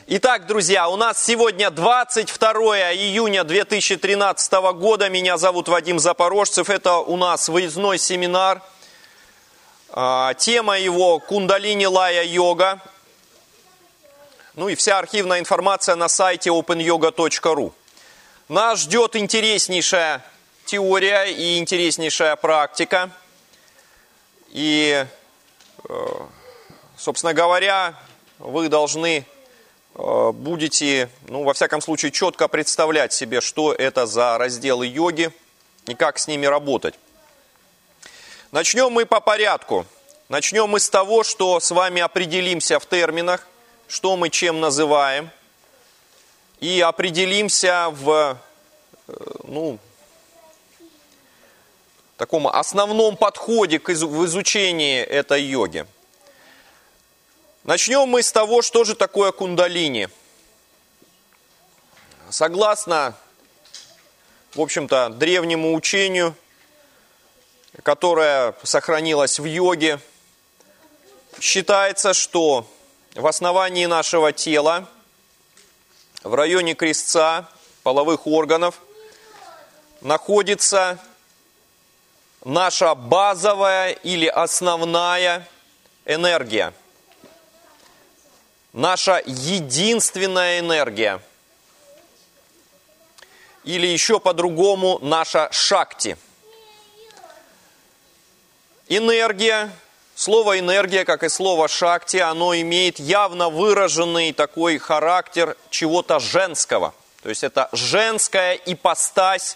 Итак, друзья, у нас сегодня 22 июня 2013 года. Меня зовут Вадим Запорожцев. Это у нас выездной семинар. Тема его «Кундалини Лая йога». Ну и вся архивная информация на сайте openyoga.ru. Нас ждет интереснейшая теория и интереснейшая практика. И, собственно говоря, вы должны будете, во всяком случае, четко представлять себе, что это за разделы йоги и как с ними работать. Начнем мы по порядку. Начнем мы с того, что с вами определимся в терминах, что мы чем называем, и определимся в таком основном подходе в изучении этой йоги. Начнем мы с того, что же такое кундалини. Согласно, в общем-то, древнему учению, которое сохранилось в йоге, считается, что в основании нашего тела, в районе крестца, половых органов, находится наша базовая или основная энергия. Наша единственная энергия. Или еще по-другому, наша шакти. Энергия, слово энергия, как и слово шакти, оно имеет явно выраженный такой характер чего-то женского. То есть это женская ипостась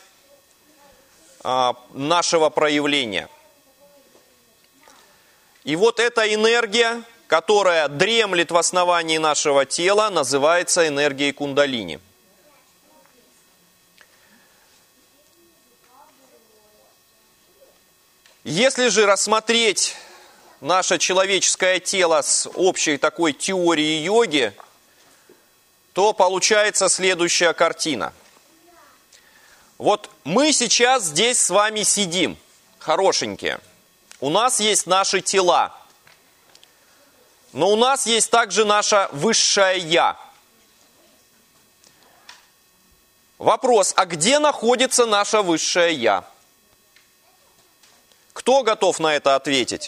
нашего проявления. И вот эта энергия, которая дремлет в основании нашего тела, называется энергией кундалини. Если же рассмотреть наше человеческое тело с общей такой теорией йоги, то получается следующая картина. Вот мы сейчас здесь с вами сидим, хорошенькие. У нас есть наши тела. Но у нас есть также наше высшее Я. Вопрос, а где находится наше высшее Я? Кто готов на это ответить?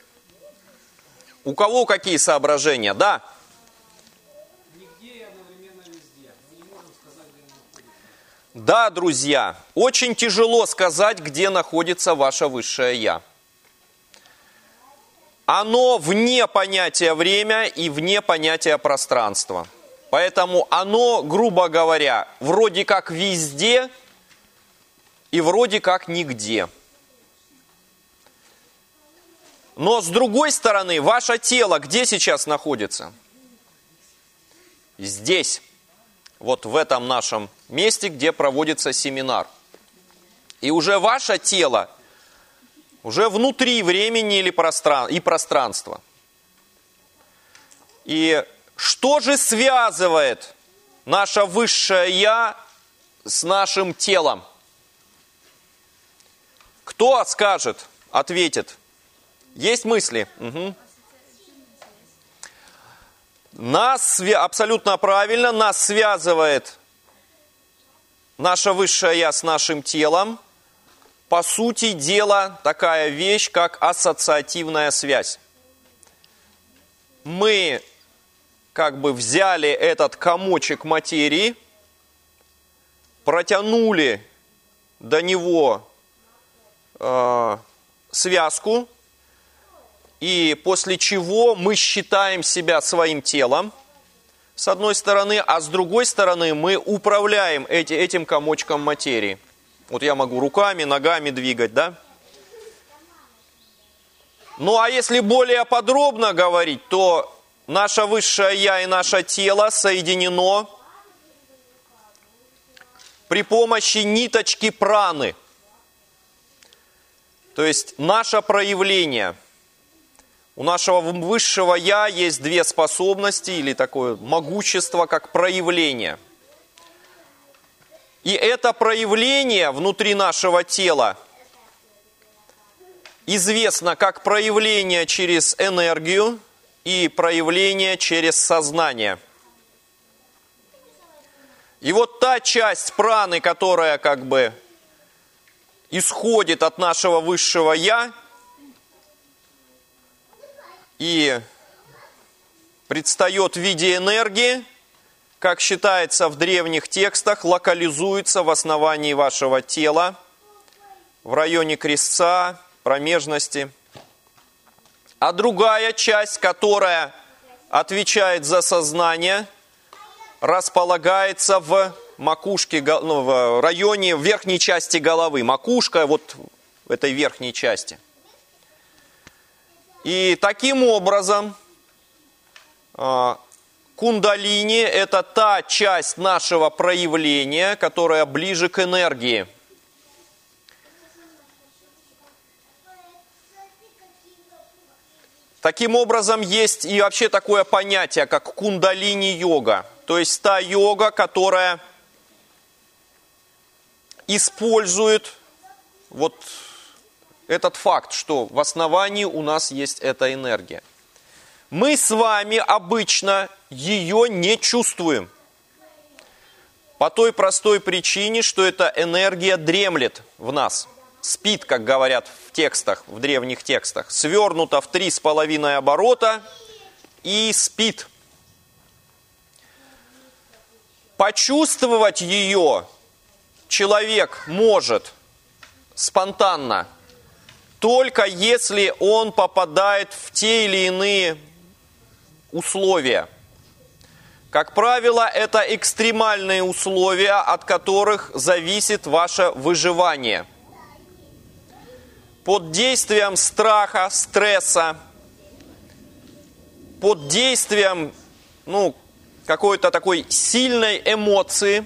У кого какие соображения? Да? Нигде и одновременно везде. Мы не можем сказать, где оно находится. Да, друзья, очень тяжело сказать, где находится ваше высшее Я. Оно вне понятия время и вне понятия пространства. Поэтому оно, грубо говоря, вроде как везде и вроде как нигде. Но с другой стороны, ваше тело где сейчас находится? Здесь. Вот в этом нашем месте, где проводится семинар. И уже ваше тело уже внутри времени и пространства. И что же связывает наше высшее Я с нашим телом? Кто скажет, ответит? Есть мысли? Угу. Абсолютно правильно, нас связывает наше высшее Я с нашим телом. По сути дела, такая вещь, как ассоциативная связь. Мы как бы взяли этот комочек материи, протянули до него связку, и после чего мы считаем себя своим телом, с одной стороны, а с другой стороны мы управляем этим комочком материи. Вот я могу руками, ногами двигать, да? Ну, а если более подробно говорить, то наше высшее Я и наше тело соединено при помощи ниточки праны. То есть наше проявление. У нашего высшего Я есть две способности или такое могущество, как проявление. И это проявление внутри нашего тела известно как проявление через энергию и проявление через сознание. И вот та часть праны, которая как бы исходит от нашего высшего «я» и предстает в виде энергии, как считается в древних текстах, локализуется в основании вашего тела, в районе крестца, промежности. А другая часть, которая отвечает за сознание, располагается в макушке, в районе верхней части головы. Макушка вот в этой верхней части. И таким образом кундалини – это та часть нашего проявления, которая ближе к энергии. Таким образом, есть и вообще такое понятие, как кундалини-йога. То есть та йога, которая использует вот этот факт, что в основании у нас есть эта энергия. Мы с вами обычно ее не чувствуем. По той простой причине, что эта энергия дремлет в нас. Спит, как говорят в текстах, в древних текстах. Свернута в 3,5 оборота и спит. Почувствовать ее человек может спонтанно, только если он попадает в те или иные условия. Как правило, это экстремальные условия, от которых зависит ваше выживание. Под действием страха, стресса, под действием какой-то такой сильной эмоции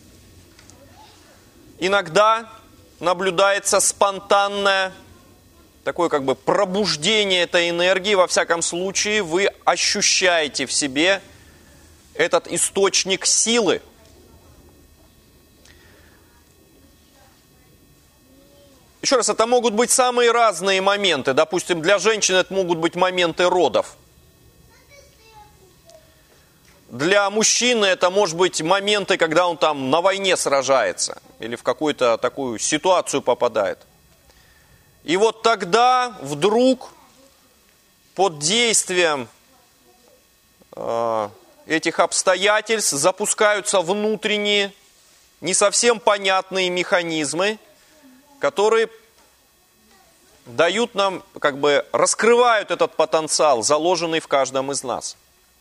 иногда наблюдается спонтанное такое как бы пробуждение этой энергии. Во всяком случае, вы ощущаете в себе этот источник силы. Еще раз, это могут быть самые разные моменты. Допустим, для женщин это могут быть моменты родов. Для мужчины это может быть моменты, когда он там на войне сражается или в какую-то такую ситуацию попадает. И вот тогда вдруг под действием этих обстоятельств запускаются внутренние, не совсем понятные механизмы, которые дают нам, как бы раскрывают этот потенциал, заложенный в каждом из нас.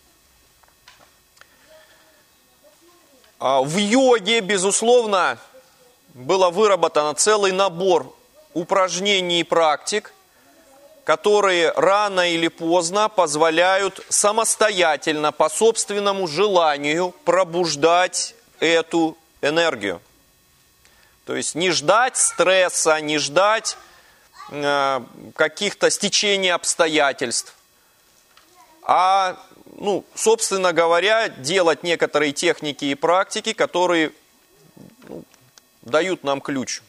В йоге, безусловно, было выработано целый набор упражнений и практик, которые рано или поздно позволяют самостоятельно, по собственному желанию, пробуждать эту энергию. То есть не ждать стресса, не ждать каких-то стечений обстоятельств, а, собственно говоря, делать некоторые техники и практики, которые дают нам ключ.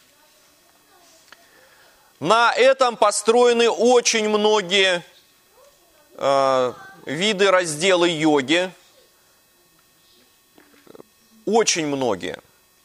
На этом построены очень многие виды, разделы йоги. Очень многие.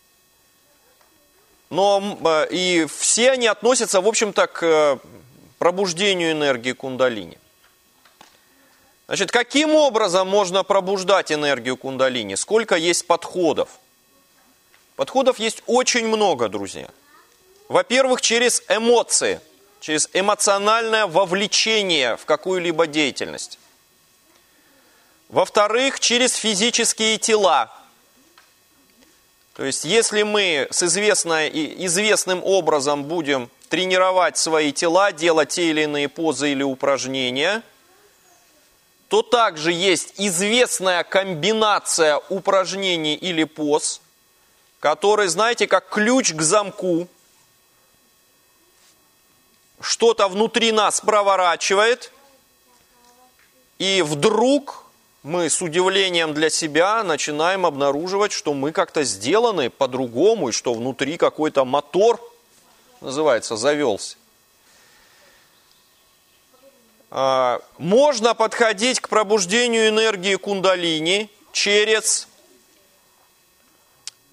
Но и все они относятся, в общем-то, к пробуждению энергии кундалини. Значит, каким образом можно пробуждать энергию кундалини? Сколько есть подходов? Подходов есть очень много, друзья. Во-первых, через эмоции, через эмоциональное вовлечение в какую-либо деятельность. Во-вторых, через физические тела. То есть, если мы с известным образом будем тренировать свои тела, делать те или иные позы или упражнения, то также есть известная комбинация упражнений или поз, которые, знаете, как ключ к замку, что-то внутри нас проворачивает, и вдруг мы с удивлением для себя начинаем обнаруживать, что мы как-то сделаны по-другому, и что внутри какой-то мотор, называется, завелся. Можно подходить к пробуждению энергии кундалини через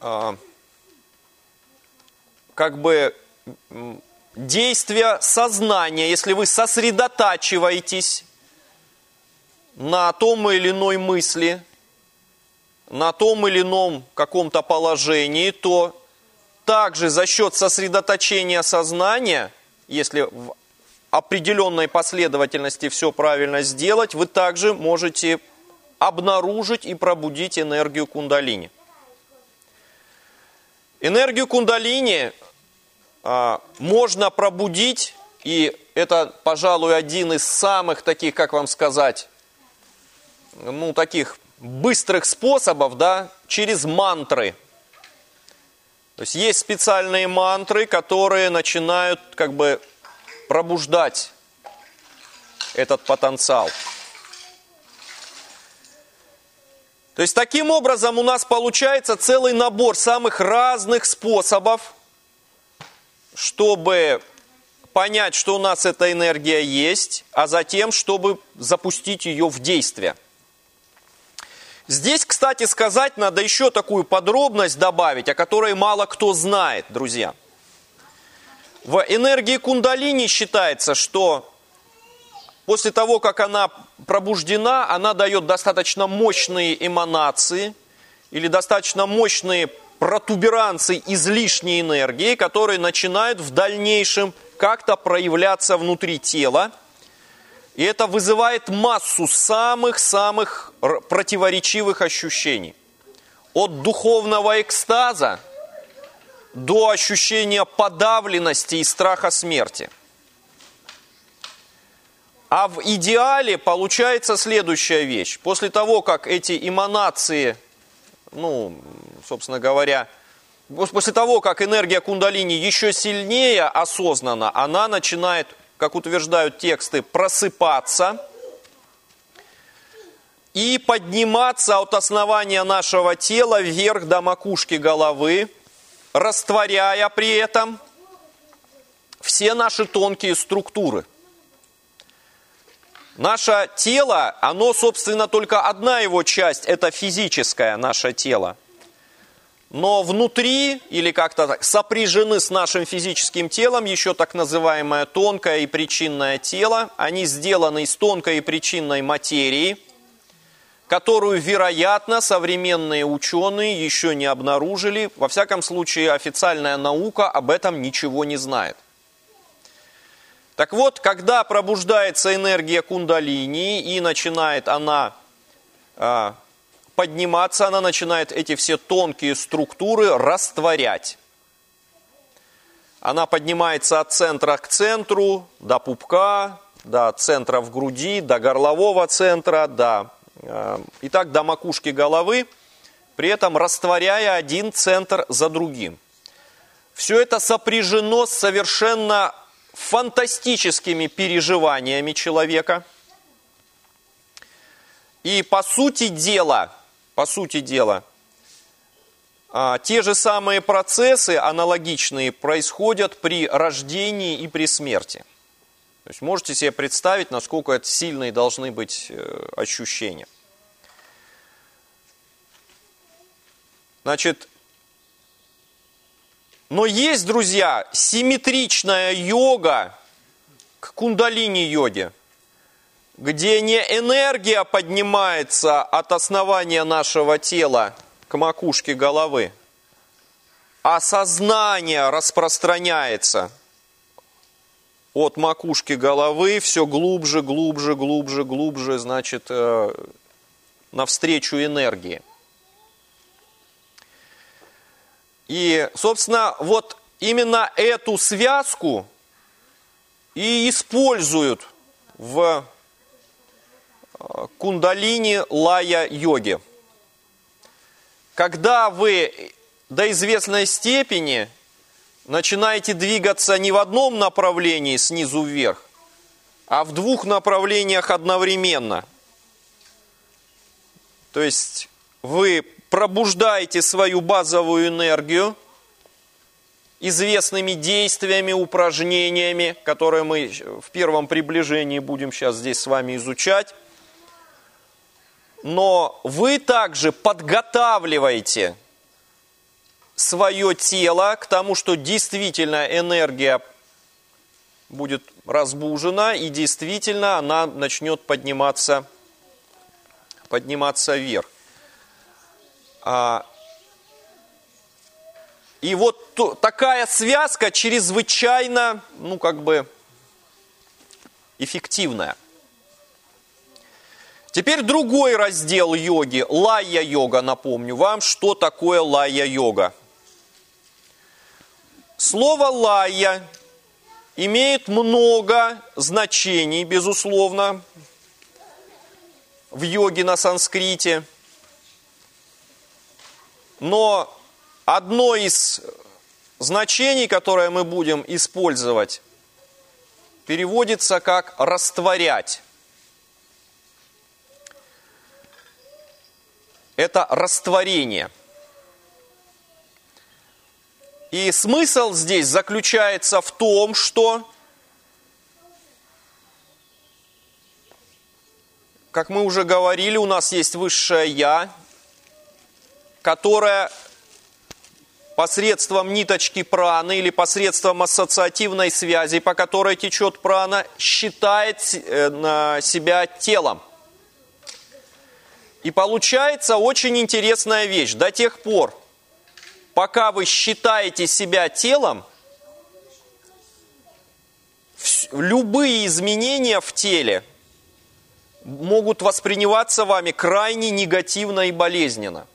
как бы действие сознания, если вы сосредотачиваетесь на том или иной мысли, на том или ином каком-то положении, то также за счет сосредоточения сознания, если в определенной последовательности все правильно сделать, вы также можете обнаружить и пробудить энергию кундалини. Энергию кундалини можно пробудить, и это, пожалуй, один из самых таких, как вам сказать, таких быстрых способов, да, через мантры. То есть есть специальные мантры, которые начинают как бы пробуждать этот потенциал. То есть таким образом у нас получается целый набор самых разных способов, чтобы понять, что у нас эта энергия есть, а затем, чтобы запустить ее в действие. Здесь, кстати сказать, надо еще такую подробность добавить, о которой мало кто знает, друзья. В энергии кундалини считается, что после того, как она пробуждена, она дает достаточно мощные эманации или достаточно мощные протуберанции излишней энергии, которые начинают в дальнейшем как-то проявляться внутри тела. И это вызывает массу самых-самых противоречивых ощущений. От духовного экстаза до ощущения подавленности и страха смерти. А в идеале получается следующая вещь. После того, как эти эманации, собственно говоря, после того, как энергия кундалини еще сильнее осознанна, она начинает, как утверждают тексты, просыпаться и подниматься от основания нашего тела вверх до макушки головы, растворяя при этом все наши тонкие структуры. Наше тело, оно, собственно, только одна его часть, это физическое наше тело. Но внутри, или как-то так, сопряжены с нашим физическим телом еще так называемое тонкое и причинное тело. Они сделаны из тонкой и причинной материи, которую, вероятно, современные ученые еще не обнаружили. Во всяком случае, официальная наука об этом ничего не знает. Так вот, когда пробуждается энергия кундалини и начинает она подниматься, она начинает эти все тонкие структуры растворять. Она поднимается от центра к центру, до пупка, до центра в груди, до горлового центра, и так до макушки головы, при этом растворяя один центр за другим. Все это сопряжено с совершенно фантастическими переживаниями человека. И по сути дела, те же самые процессы аналогичные происходят при рождении и при смерти. То есть можете себе представить, насколько это сильные должны быть ощущения. Значит, но есть, друзья, симметричная йога к кундалини-йоге, где не энергия поднимается от основания нашего тела к макушке головы, а сознание распространяется от макушки головы все глубже, значит, навстречу энергии. И, собственно, вот именно эту связку и используют в кундалини-лая-йоге. Когда вы до известной степени начинаете двигаться не в одном направлении снизу вверх, а в двух направлениях одновременно. То есть вы пробуждаете свою базовую энергию известными действиями, упражнениями, которые мы в первом приближении будем сейчас здесь с вами изучать. Но вы также подготавливаете свое тело к тому, что действительно энергия будет разбужена, и действительно она начнет подниматься вверх. И вот такая связка чрезвычайно, эффективная. Теперь другой раздел йоги, лая-йога, напомню вам, что такое лая-йога. Слово лая имеет много значений, безусловно, в йоге на санскрите. Но одно из значений, которое мы будем использовать, переводится как «растворять». Это растворение. И смысл здесь заключается в том, что, как мы уже говорили, у нас есть высшее Я, которое посредством ниточки праны или посредством ассоциативной связи, по которой течет прана, считает себя телом. И получается очень интересная вещь. До тех пор, пока вы считаете себя телом, любые изменения в теле могут восприниматься вами крайне негативно и болезненно.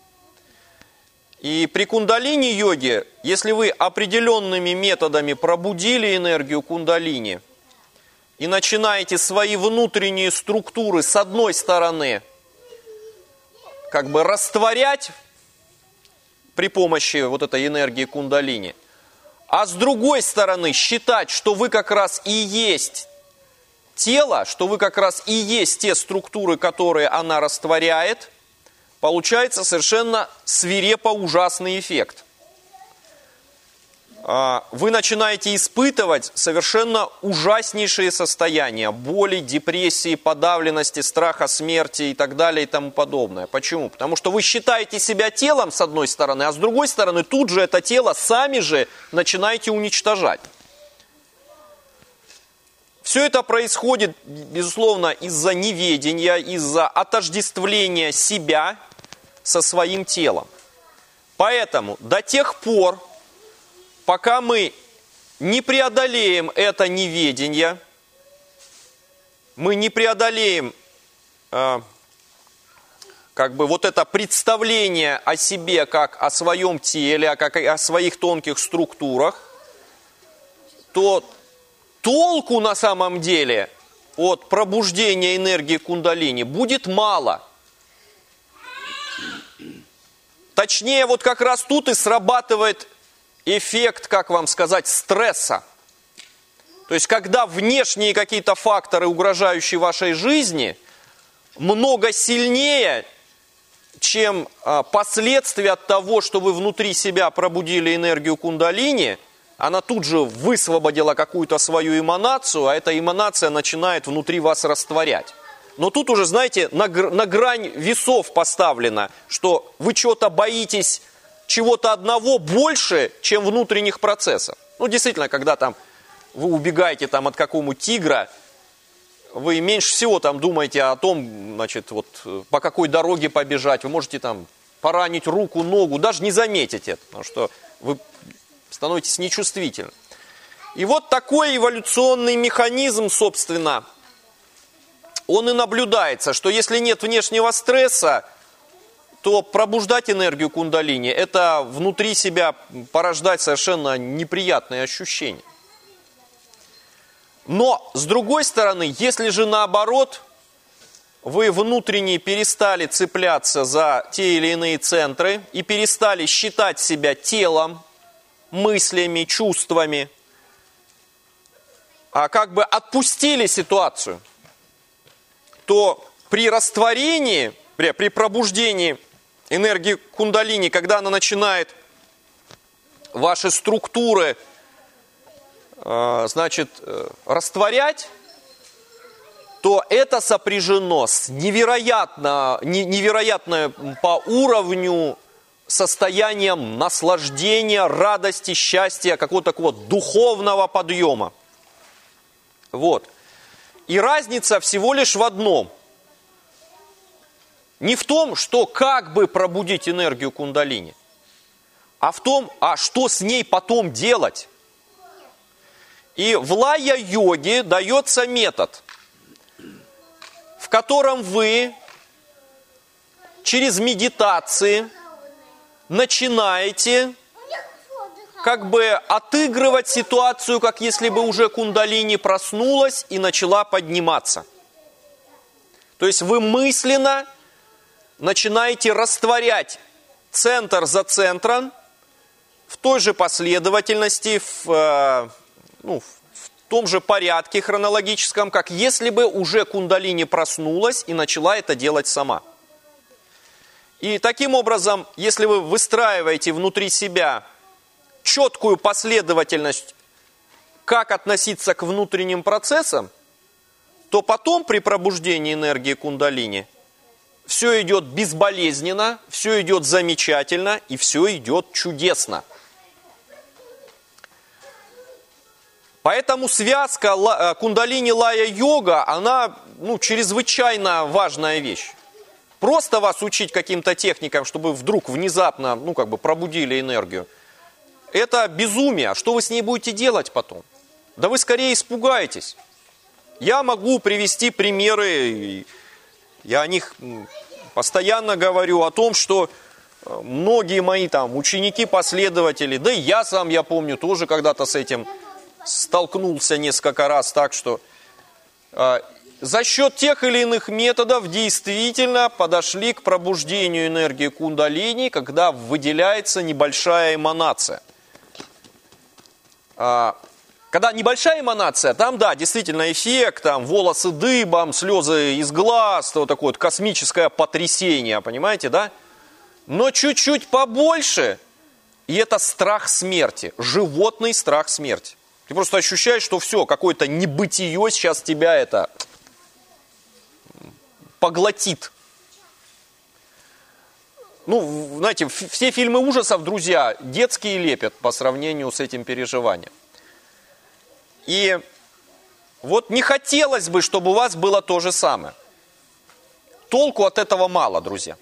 И при кундалини-йоге, если вы определенными методами пробудили энергию кундалини и начинаете свои внутренние структуры с одной стороны растворять при помощи вот этой энергии кундалини, а с другой стороны считать, что вы как раз и есть тело, что вы как раз и есть те структуры, которые она растворяет, получается совершенно свирепо ужасный эффект. Вы начинаете испытывать совершенно ужаснейшие состояния боли, депрессии, подавленности, страха смерти и так далее и тому подобное. Почему? Потому что вы считаете себя телом с одной стороны, а с другой стороны тут же это тело сами же начинаете уничтожать. Все это происходит, безусловно, из-за неведения, из-за отождествления себя со своим телом. Поэтому до тех пор, пока мы не преодолеем это неведение, мы не преодолеем вот это представление о себе как о своем теле, как о своих тонких структурах, то толку на самом деле от пробуждения энергии кундалини будет мало. Точнее, вот как раз тут и срабатывает эффект, как вам сказать, стресса. То есть, когда внешние какие-то факторы, угрожающие вашей жизни, много сильнее, чем последствия от того, что вы внутри себя пробудили энергию кундалини, она тут же высвободила какую-то свою эманацию, а эта эманация начинает внутри вас растворять. Но тут уже, знаете, на грань весов поставлено, что вы чего-то боитесь, чего-то одного больше, чем внутренних процессов. Действительно, когда вы убегаете от какого-нибудь тигра, вы меньше всего думаете о том, по какой дороге побежать. Вы можете поранить руку, ногу, даже не заметить это, потому что вы становитесь нечувствительным. И вот такой эволюционный механизм, собственно, он и наблюдается, что если нет внешнего стресса, то пробуждать энергию кундалини – это внутри себя порождать совершенно неприятные ощущения. Но, с другой стороны, если же наоборот, вы внутренне перестали цепляться за те или иные центры и перестали считать себя телом, мыслями, чувствами, а отпустили ситуацию, то при растворении, при пробуждении энергии кундалини, когда она начинает ваши структуры, растворять, то это сопряжено с невероятно по уровню состоянием наслаждения, радости, счастья, какого-то такого духовного подъема. Вот. И разница всего лишь в одном. Не в том, что как бы пробудить энергию кундалини, а в том, что с ней потом делать. И в лая-йоге дается метод, в котором вы через медитации начинаете как бы отыгрывать ситуацию, как если бы уже кундалини проснулась и начала подниматься. То есть вы мысленно начинаете растворять центр за центром в той же последовательности, в том же порядке хронологическом, как если бы уже кундалини проснулась и начала это делать сама. И таким образом, если вы выстраиваете внутри себя четкую последовательность, как относиться к внутренним процессам, то потом при пробуждении энергии кундалини все идет безболезненно, все идет замечательно и все идет чудесно. Поэтому связка кундалини-лая-йога, она чрезвычайно важная вещь. Просто вас учить каким-то техникам, чтобы вдруг внезапно пробудили энергию, это безумие. А что вы с ней будете делать потом? Да вы скорее испугаетесь. Я могу привести примеры, я о них постоянно говорю, о том, что многие мои ученики, последователи, да и я сам, я помню, тоже когда-то с этим столкнулся несколько раз, так что за счет тех или иных методов действительно подошли к пробуждению энергии кундалини, когда выделяется небольшая эманация. Когда небольшая эманация, там, да, действительно эффект, там волосы дыбом, слезы из глаз, вот такое вот космическое потрясение, понимаете, да? Но чуть-чуть побольше, и это страх смерти, животный страх смерти. Ты просто ощущаешь, что все, какое-то небытие сейчас тебя это поглотит. Знаете, все фильмы ужасов, друзья, детские лепят по сравнению с этим переживанием. И вот не хотелось бы, чтобы у вас было то же самое. Толку от этого мало, друзья.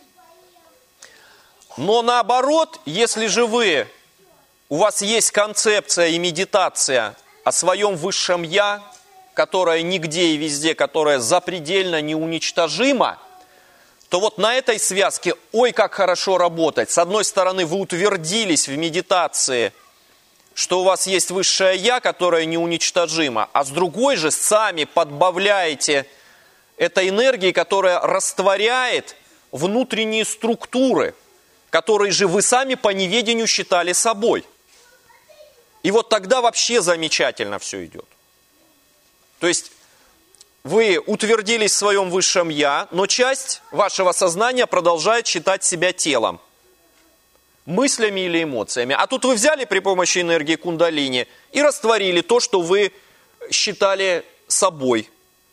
Но наоборот, если же у вас есть концепция и медитация о своем высшем Я, которая нигде и везде, которая запредельно неуничтожима, то вот на этой связке, ой, как хорошо работать. С одной стороны, вы утвердились в медитации, что у вас есть высшее Я, которое неуничтожимо, а с другой же сами подбавляете этой энергии, которая растворяет внутренние структуры, которые же вы сами по неведению считали собой. И вот тогда вообще замечательно все идет. То есть вы утвердились в своем высшем Я, но часть вашего сознания продолжает считать себя телом, мыслями или эмоциями. А тут вы взяли при помощи энергии кундалини и растворили то, что вы считали собой.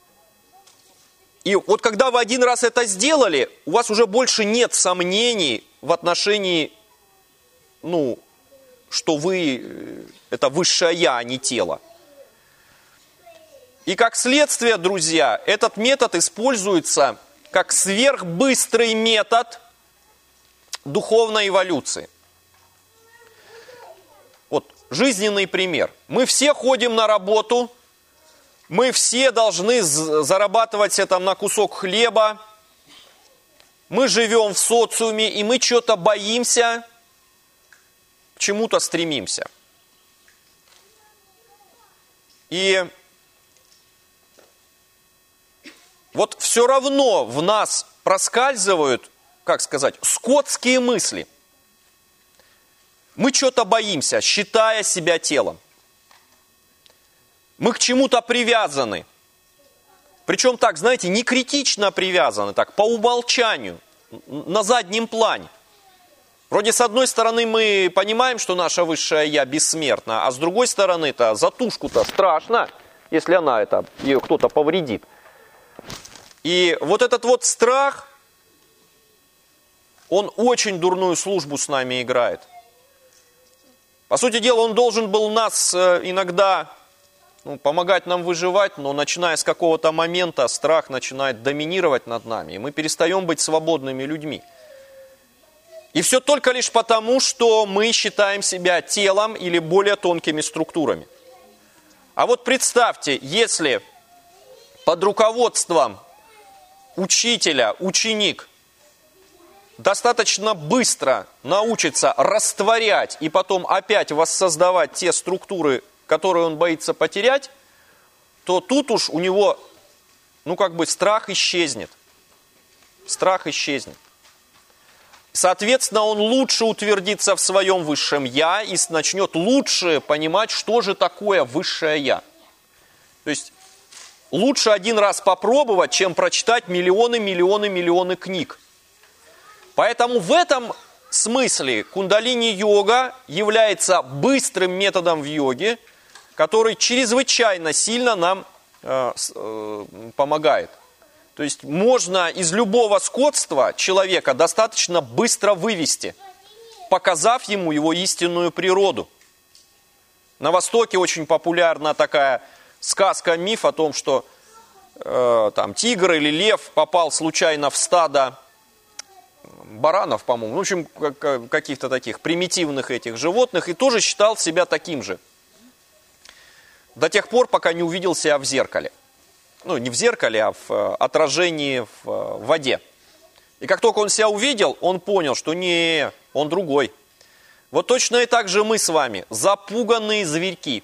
И вот когда вы один раз это сделали, у вас уже больше нет сомнений в отношении, что вы это высшее Я, а не тело. И как следствие, друзья, этот метод используется как сверхбыстрый метод духовной эволюции. Вот жизненный пример. Мы все ходим на работу, мы все должны зарабатывать себе там на кусок хлеба, мы живем в социуме, и мы что-то боимся, к чему-то стремимся. И вот все равно в нас проскальзывают, скотские мысли. Мы что-то боимся, считая себя телом. Мы к чему-то привязаны. Причем так, знаете, не критично привязаны, так, по умолчанию, на заднем плане. Вроде с одной стороны мы понимаем, что наше высшее Я бессмертно, а с другой стороны-то за тушку-то страшно, если ее кто-то повредит. И вот этот вот страх, он очень дурную службу с нами играет. По сути дела, он должен был нас иногда помогать нам выживать, но начиная с какого-то момента страх начинает доминировать над нами, и мы перестаем быть свободными людьми. И все только лишь потому, что мы считаем себя телом или более тонкими структурами. А вот представьте, если под руководством учителя ученик достаточно быстро научится растворять и потом опять воссоздавать те структуры, которые он боится потерять, то тут уж у него, страх исчезнет. Страх исчезнет. Соответственно, он лучше утвердится в своем высшем «я» и начнет лучше понимать, что же такое высшее «я». То есть, лучше один раз попробовать, чем прочитать миллионы книг. Поэтому в этом смысле кундалини-йога является быстрым методом в йоге, который чрезвычайно сильно нам помогает. То есть можно из любого скотства человека достаточно быстро вывести, показав ему его истинную природу. На Востоке очень популярна такая сказка, миф о том, что тигр или лев попал случайно в стадо баранов, по-моему, в общем, каких-то таких примитивных этих животных, и тоже считал себя таким же. До тех пор, пока не увидел себя в зеркале. Не в зеркале, а в отражении в воде. И как только он себя увидел, он понял, что не, он другой. Вот точно и так же мы с вами, запуганные зверьки.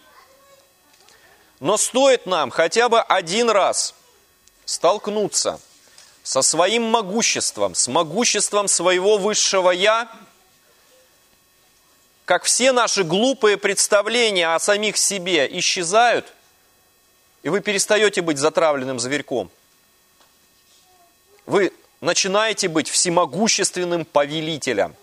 Но стоит нам хотя бы один раз столкнуться со своим могуществом, с могуществом своего высшего «я», как все наши глупые представления о самих себе исчезают, и вы перестаете быть затравленным зверьком. Вы начинаете быть всемогущественным повелителем.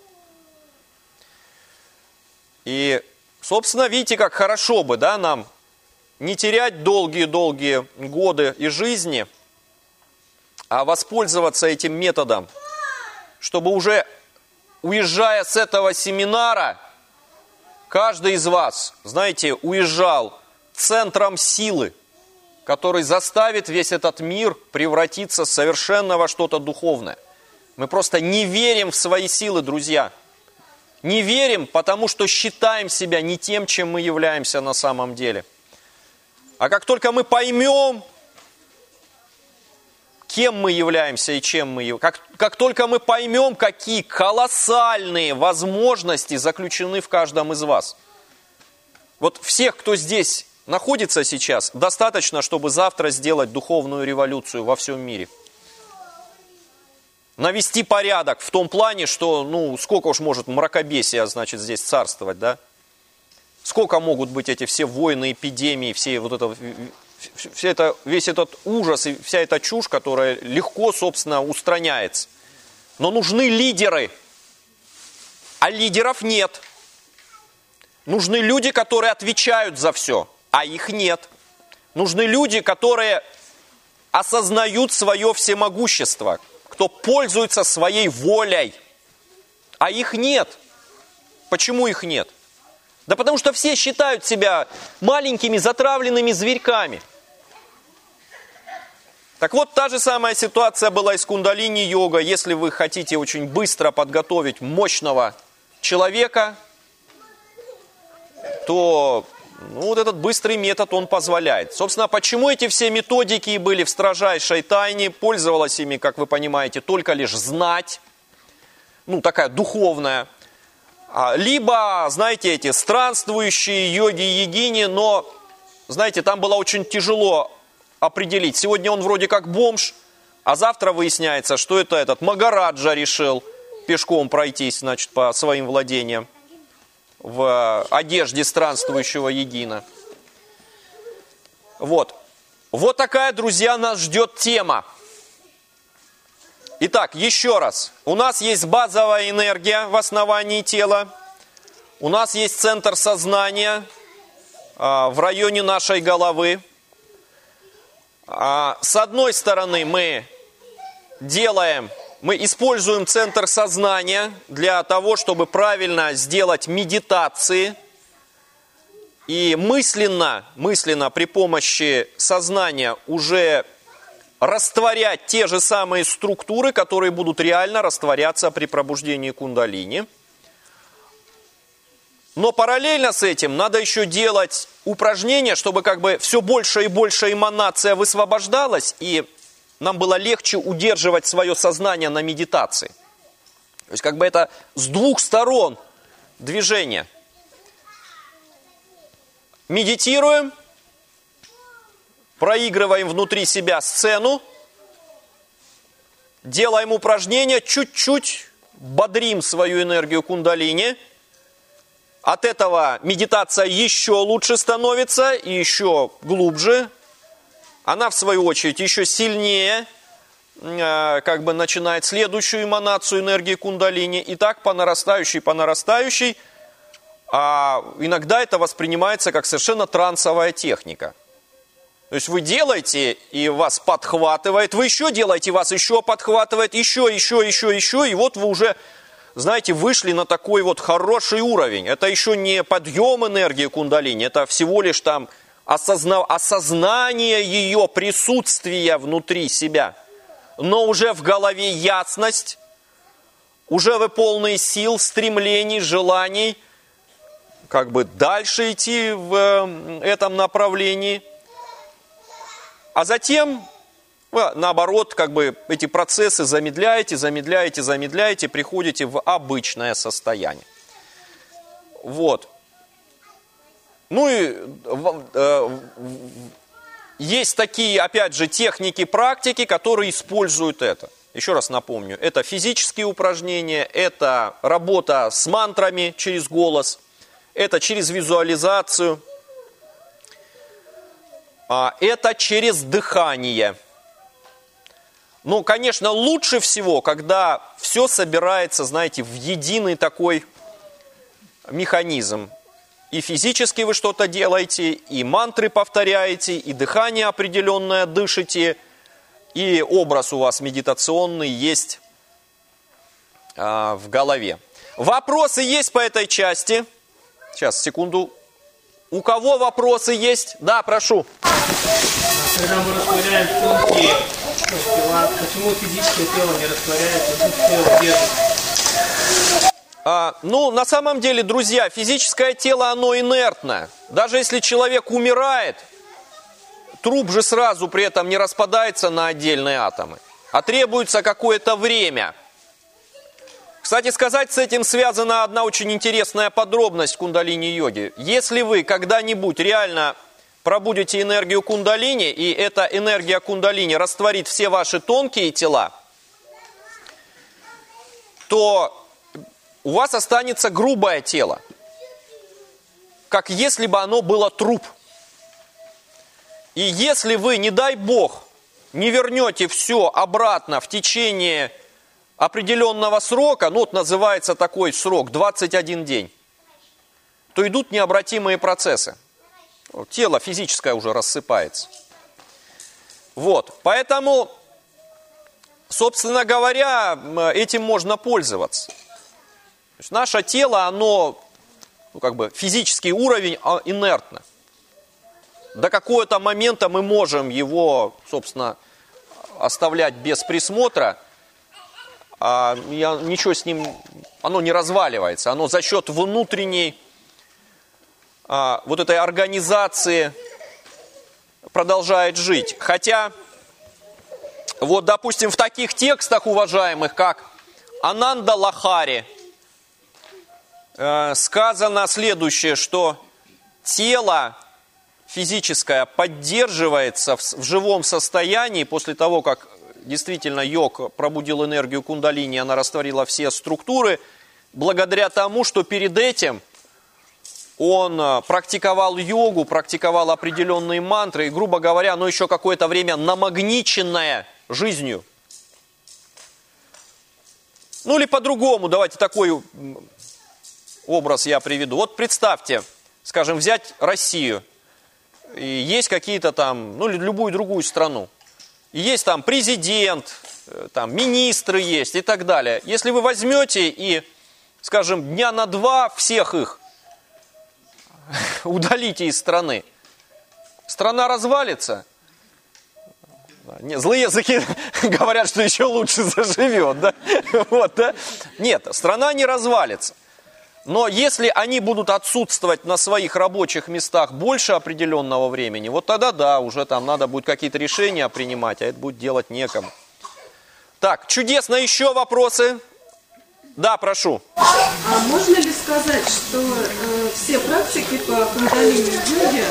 И, собственно, видите, как хорошо бы, нам не терять долгие-долгие годы и жизни, а воспользоваться этим методом, чтобы уже, уезжая с этого семинара, каждый из вас, уезжал центром силы, который заставит весь этот мир превратиться совершенно во что-то духовное. Мы просто не верим в свои силы, друзья. Не верим, потому что считаем себя не тем, чем мы являемся на самом деле. А как только мы поймем, кем мы являемся и чем мы являемся, как только мы поймем, какие колоссальные возможности заключены в каждом из вас. Вот всех, кто здесь находится сейчас, достаточно, чтобы завтра сделать духовную революцию во всем мире. Навести порядок в том плане, что, сколько уж может мракобесия, здесь царствовать, да? Сколько могут быть эти все войны, эпидемии, весь этот ужас и вся эта чушь, которая легко, собственно, устраняется. Но нужны лидеры, а лидеров нет. Нужны люди, которые отвечают за все, а их нет. Нужны люди, которые осознают свое всемогущество, кто пользуется своей волей, а их нет. Почему их нет? Да потому что все считают себя маленькими затравленными зверьками. Так вот, та же самая ситуация была и с кундалини-йога. Если вы хотите очень быстро подготовить мощного человека, то вот этот быстрый метод, он позволяет. Собственно, почему эти все методики были в строжайшей тайне, пользовалась ими, как вы понимаете, только лишь знать, такая духовная. Либо, эти странствующие йоги-йогини, но, там было очень тяжело определить. Сегодня он вроде как бомж, а завтра выясняется, что это этот Магараджа решил пешком пройтись, по своим владениям в одежде странствующего йогина. Вот такая, друзья, нас ждет тема. Итак, еще раз. У нас есть базовая энергия в основании тела. У нас есть центр сознания в районе нашей головы. С одной стороны, мы делаем мы используем центр сознания для того, чтобы правильно сделать медитации. И мысленно при помощи сознания уже растворять те же самые структуры, которые будут реально растворяться при пробуждении кундалини. Но параллельно с этим надо еще делать упражнения, чтобы как бы все больше и больше эманация высвобождалась, и нам было легче удерживать свое сознание на медитации. То есть как бы это с двух сторон движение. Медитируем, проигрываем внутри себя сцену, делаем упражнения, чуть-чуть бодрим свою энергию кундалини. От этого медитация еще лучше становится и еще глубже. Она, в свою очередь, еще сильнее как бы начинает следующую эманацию энергии кундалини. И так по нарастающей. А иногда это воспринимается как совершенно трансовая техника. То есть вы делаете, и вас подхватывает, вы еще делаете, вас еще подхватывает, еще, и вот вы уже, знаете, вышли на такой вот хороший уровень. Это еще не подъем энергии кундалини, это всего лишь там осознание ее присутствия внутри себя. Но уже в голове ясность, уже вы полные сил, стремлений, желаний, как бы дальше идти в этом направлении. А затем, наоборот, как бы эти процессы замедляете, приходите в обычное состояние. Вот. Ну и есть такие, опять же, техники, практики, которые используют это. Еще раз напомню, это физические упражнения, это работа с мантрами через голос, это через визуализацию, это через дыхание. Ну, конечно, лучше всего, когда все собирается, знаете, в единый такой механизм. И физически вы что-то делаете, и мантры повторяете, и дыхание определенное дышите, и образ у вас медитационный есть в голове. Вопросы есть по этой части? Сейчас, секунду. У кого вопросы есть? Да, прошу. Когда мы растворяем тонкие тела, почему физическое тело не растворяется, дух тела держит? Ну, на самом деле, друзья, физическое тело, оно инертно. Даже если человек умирает, труп же сразу при этом не распадается на отдельные атомы, а требуется какое-то время. Кстати сказать, с этим связана одна очень интересная подробность кундалини-йоги. Если вы когда-нибудь реально пробудите энергию кундалини, и эта энергия кундалини растворит все ваши тонкие тела, то у вас останется грубое тело, как если бы оно было труп. И если вы, не дай Бог, не вернете все обратно в течение определенного срока, ну вот называется такой срок 21 день, то идут необратимые процессы. Тело физическое уже рассыпается. Вот, поэтому, собственно говоря, этим можно пользоваться. То есть наше тело, оно, как бы физический уровень инертно. До какого-то момента мы можем его, собственно, оставлять без присмотра, ничего с ним, оно не разваливается, оно за счет внутренней вот этой организации продолжает жить. Хотя, вот, допустим, в таких текстах, уважаемых, как Ананда Лахари, сказано следующее, что тело физическое поддерживается в живом состоянии после того, как действительно йог пробудил энергию кундалини, она растворила все структуры, благодаря тому, что перед этим он практиковал йогу, практиковал определенные мантры, и, грубо говоря, оно еще какое-то время намагниченное жизнью. Ну или по-другому, давайте такой образ я приведу. Вот представьте, скажем, взять Россию, и есть какие-то там, ну любую другую страну. И есть там президент, там министры есть и так далее. Если вы возьмете и, скажем, дня на 2 всех их удалите из страны, страна развалится. Злые языки говорят, что еще лучше заживет. Да? Вот, да? Нет, страна не развалится. Но если они будут отсутствовать на своих рабочих местах больше определенного времени, вот тогда да, уже там надо будет какие-то решения принимать, а это будет делать некому. Так, чудесно, еще вопросы? Да, прошу. А можно ли сказать, что все практики по кундалини-йоге,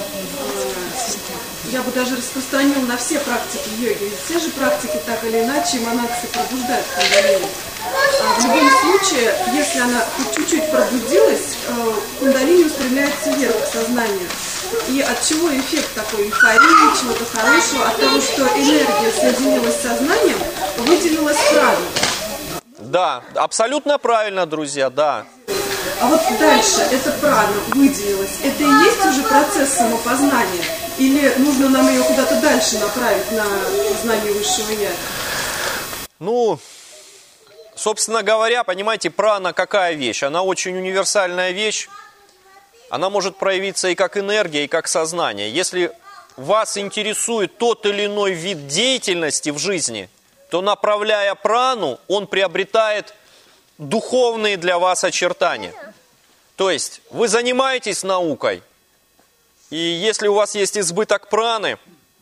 я бы даже распространил на все практики йоги, все же практики так или иначе эманации пробуждают кундалини. В любом случае, если она хоть чуть-чуть пробудилась, кундалини устремляется вверх к сознанию. И от чего эффект такой эйфории, чего-то хорошего? От того, что энергия соединилась с сознанием, выделилась прана. Да, абсолютно правильно, друзья, да. А вот дальше эта прана выделилась. Это и есть уже процесс самопознания? Или нужно нам ее куда-то дальше направить на познание высшего я? Ну, собственно говоря, понимаете, прана какая вещь? Она очень универсальная вещь. Она может проявиться и как энергия, и как сознание. Если вас интересует тот или иной вид деятельности в жизни, то, направляя прану, он приобретает духовные для вас очертания. То есть, вы занимаетесь наукой, и если у вас есть избыток праны,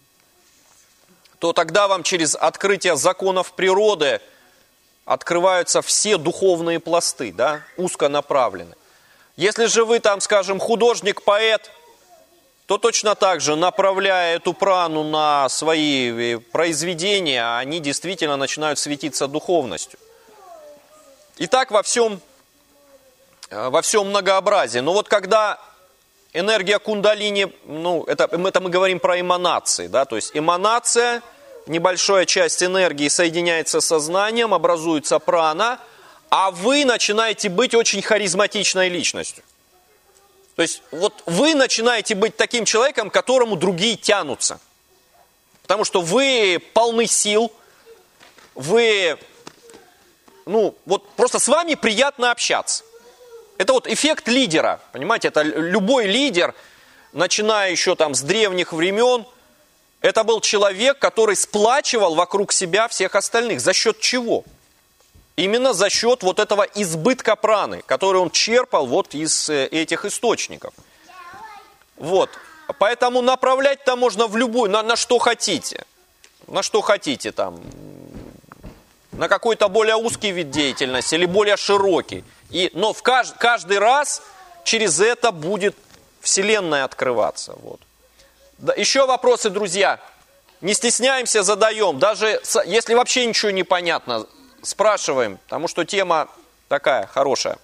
то тогда вам через открытие законов природы открываются все духовные пласты, да, узконаправленные. Если же вы там, скажем, художник, поэт, то точно так же, направляя эту прану на свои произведения, они действительно начинают светиться духовностью. И так во всем многообразии. Но вот когда энергия кундалини, ну, это мы говорим про эманации, да, то есть эманация, небольшая часть энергии соединяется с сознанием, образуется прана, а вы начинаете быть очень харизматичной личностью. То есть вот вы начинаете быть таким человеком, к которому другие тянутся. Потому что вы полны сил, вы, ну, вот просто с вами приятно общаться. Это вот эффект лидера, понимаете, это любой лидер, начиная еще там с древних времен, это был человек, который сплачивал вокруг себя всех остальных. За счет чего? Именно за счет вот этого избытка праны, который он черпал вот из этих источников. Вот. Поэтому направлять-то можно в любую, на что хотите. На что хотите там. На какой-то более узкий вид деятельности или более широкий. Но каждый раз через это будет Вселенная открываться. Вот. Еще вопросы, друзья. Не стесняемся, задаем. Даже если вообще ничего не понятно, спрашиваем, потому что тема такая хорошая.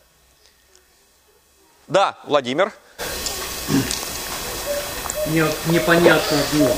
Да, Владимир. Мне вот непонятно одно.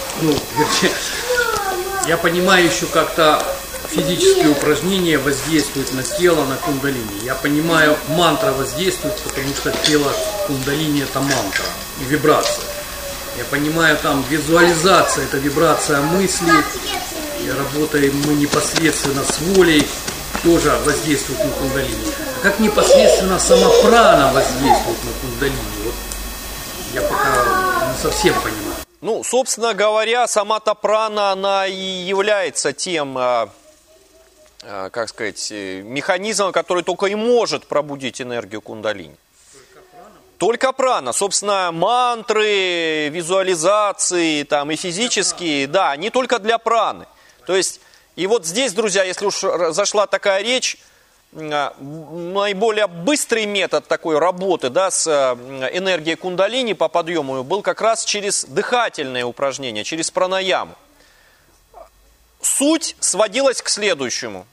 Я понимаю еще как-то физические упражнения воздействуют на тело, на кундалини. Я понимаю, мантра воздействует, потому что тело кундалини это мантра и вибрация. Я понимаю, там визуализация, это вибрация мысли. И работаем мы непосредственно с волей, тоже воздействует на кундалини. А как непосредственно сама прана воздействует на кундалини? Вот я пока не совсем понимаю. Ну, собственно говоря, сама-то прана, она и является тем, как сказать, механизмом, который только и может пробудить энергию кундалини. Только прана. Собственно, мантры, визуализации там, и физические, да, они только для праны. То есть, и вот здесь, друзья, если уж зашла такая речь, наиболее быстрый метод такой работы, да, с энергией кундалини по подъему был как раз через дыхательные упражнения, через пранаяму. Суть сводилась к следующему.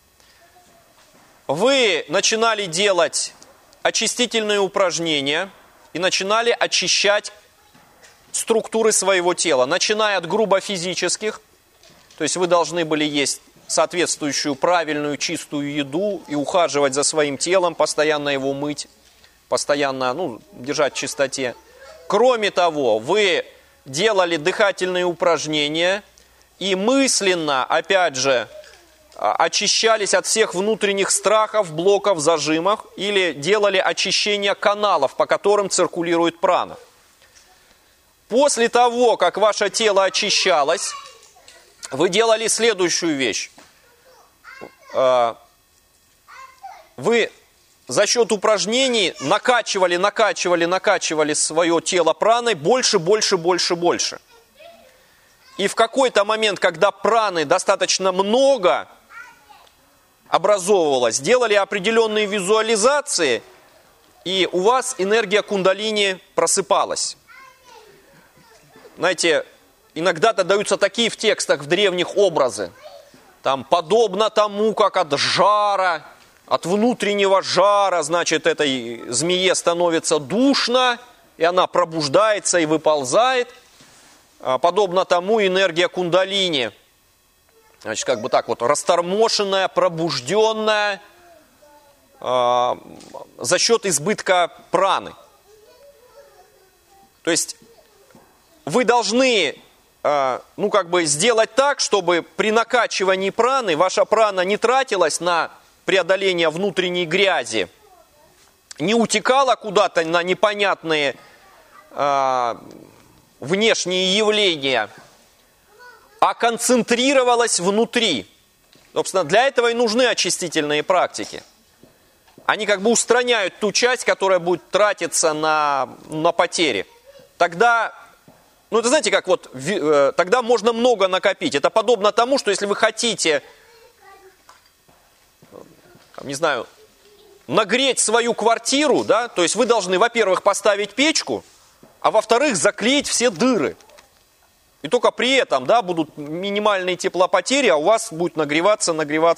Вы начинали делать очистительные упражнения и начинали очищать структуры своего тела, начиная от грубо физических. То есть вы должны были есть соответствующую правильную чистую еду и ухаживать за своим телом, постоянно его мыть, постоянно держать в чистоте. Кроме того, вы делали дыхательные упражнения и мысленно, опять же, очищались от всех внутренних страхов, блоков, зажимов, или делали очищение каналов, по которым циркулирует прана. После того, как ваше тело очищалось, вы делали следующую вещь. Вы за счет упражнений накачивали свое тело праной больше. И в какой-то момент, когда праны достаточно много образовывалось, делали определенные визуализации, и у вас энергия кундалини просыпалась. Знаете, иногда-то даются такие в текстах, в древних образы. Там подобно тому, как от жара, от внутреннего жара, значит, этой змее становится душно, и она пробуждается и выползает. Подобно тому энергия кундалини, значит, как бы так вот, растормошенная, пробужденная за счет избытка праны. То есть вы должны, сделать так, чтобы при накачивании праны ваша прана не тратилась на преодоление внутренней грязи, не утекала куда-то на непонятные внешние явления, а концентрировалась внутри. Собственно, для этого и нужны очистительные практики. Они как бы устраняют ту часть, которая будет тратиться на потери. Тогда, это знаете, как вот, тогда можно много накопить. Это подобно тому, что если вы хотите, нагреть свою квартиру, да, то есть вы должны, во-первых, поставить печку, а во-вторых, заклеить все дыры. И только при этом, да, будут минимальные теплопотери, а у вас будет нагреваться.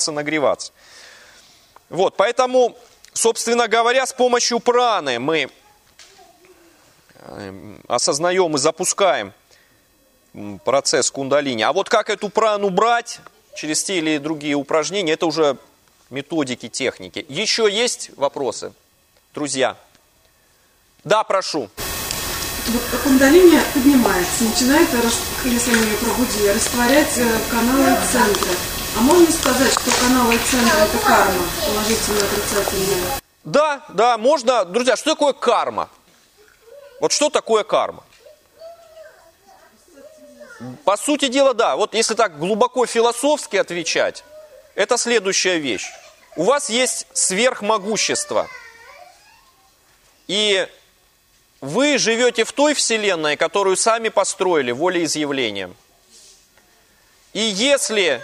Вот, поэтому, собственно говоря, с помощью праны мы осознаем и запускаем процесс кундалини. А вот как эту прану брать через те или другие упражнения, это уже методики, техники. Еще есть вопросы, друзья? Да, прошу. Кундалини поднимается, начинает, если мы ее пробудили, растворять каналы центра. А можно сказать, что каналы центра это карма, положительная, отрицательная? Да, можно. Друзья, что такое карма? Вот что такое карма? По сути дела, да. Вот если так глубоко философски отвечать, это следующая вещь. У вас есть сверхмогущество. И вы живете в той вселенной, которую сами построили волеизъявлением. И если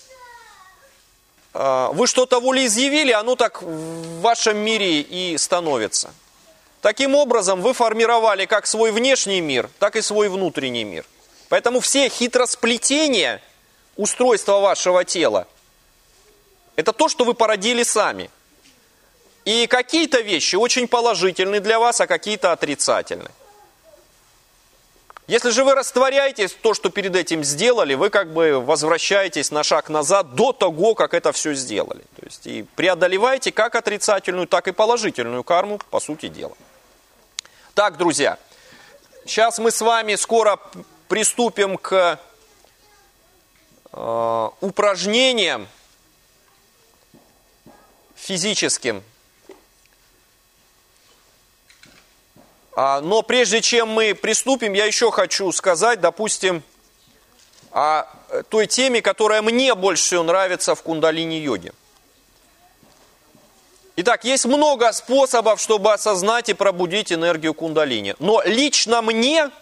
вы что-то волеизъявили, оно так в вашем мире и становится. Таким образом, вы формировали как свой внешний мир, так и свой внутренний мир. Поэтому все хитросплетения устройства вашего тела – это то, что вы породили сами. И какие-то вещи очень положительны для вас, а какие-то отрицательны. Если же вы растворяете то, что перед этим сделали, вы как бы возвращаетесь на шаг назад до того, как это все сделали. То есть и преодолеваете как отрицательную, так и положительную карму, по сути дела. Так, друзья, сейчас мы с вами скоро приступим к упражнениям физическим. Но прежде чем мы приступим, я еще хочу сказать, допустим, о той теме, которая мне больше всего нравится в кундалини-йоге. Итак, есть много способов, чтобы осознать и пробудить энергию кундалини. Но лично мне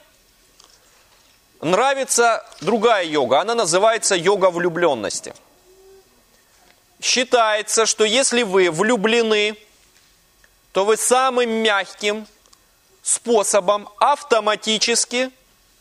нравится другая йога. Она называется йога влюбленности. Считается, что если вы влюблены, то вы самым мягким способом автоматически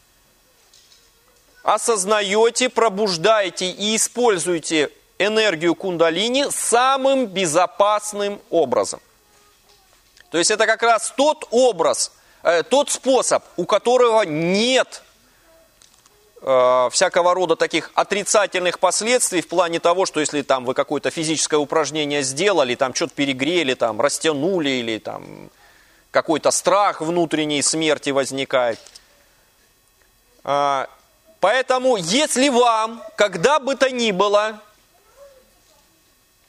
осознаете, пробуждаете и используете энергию кундалини самым безопасным образом. То есть это как раз тот образ, тот способ, у которого нет всякого рода таких отрицательных последствий в плане того, что если там вы какое-то физическое упражнение сделали, там что-то перегрели, там растянули или там какой-то страх внутренней смерти возникает. Поэтому, если вам, когда бы то ни было,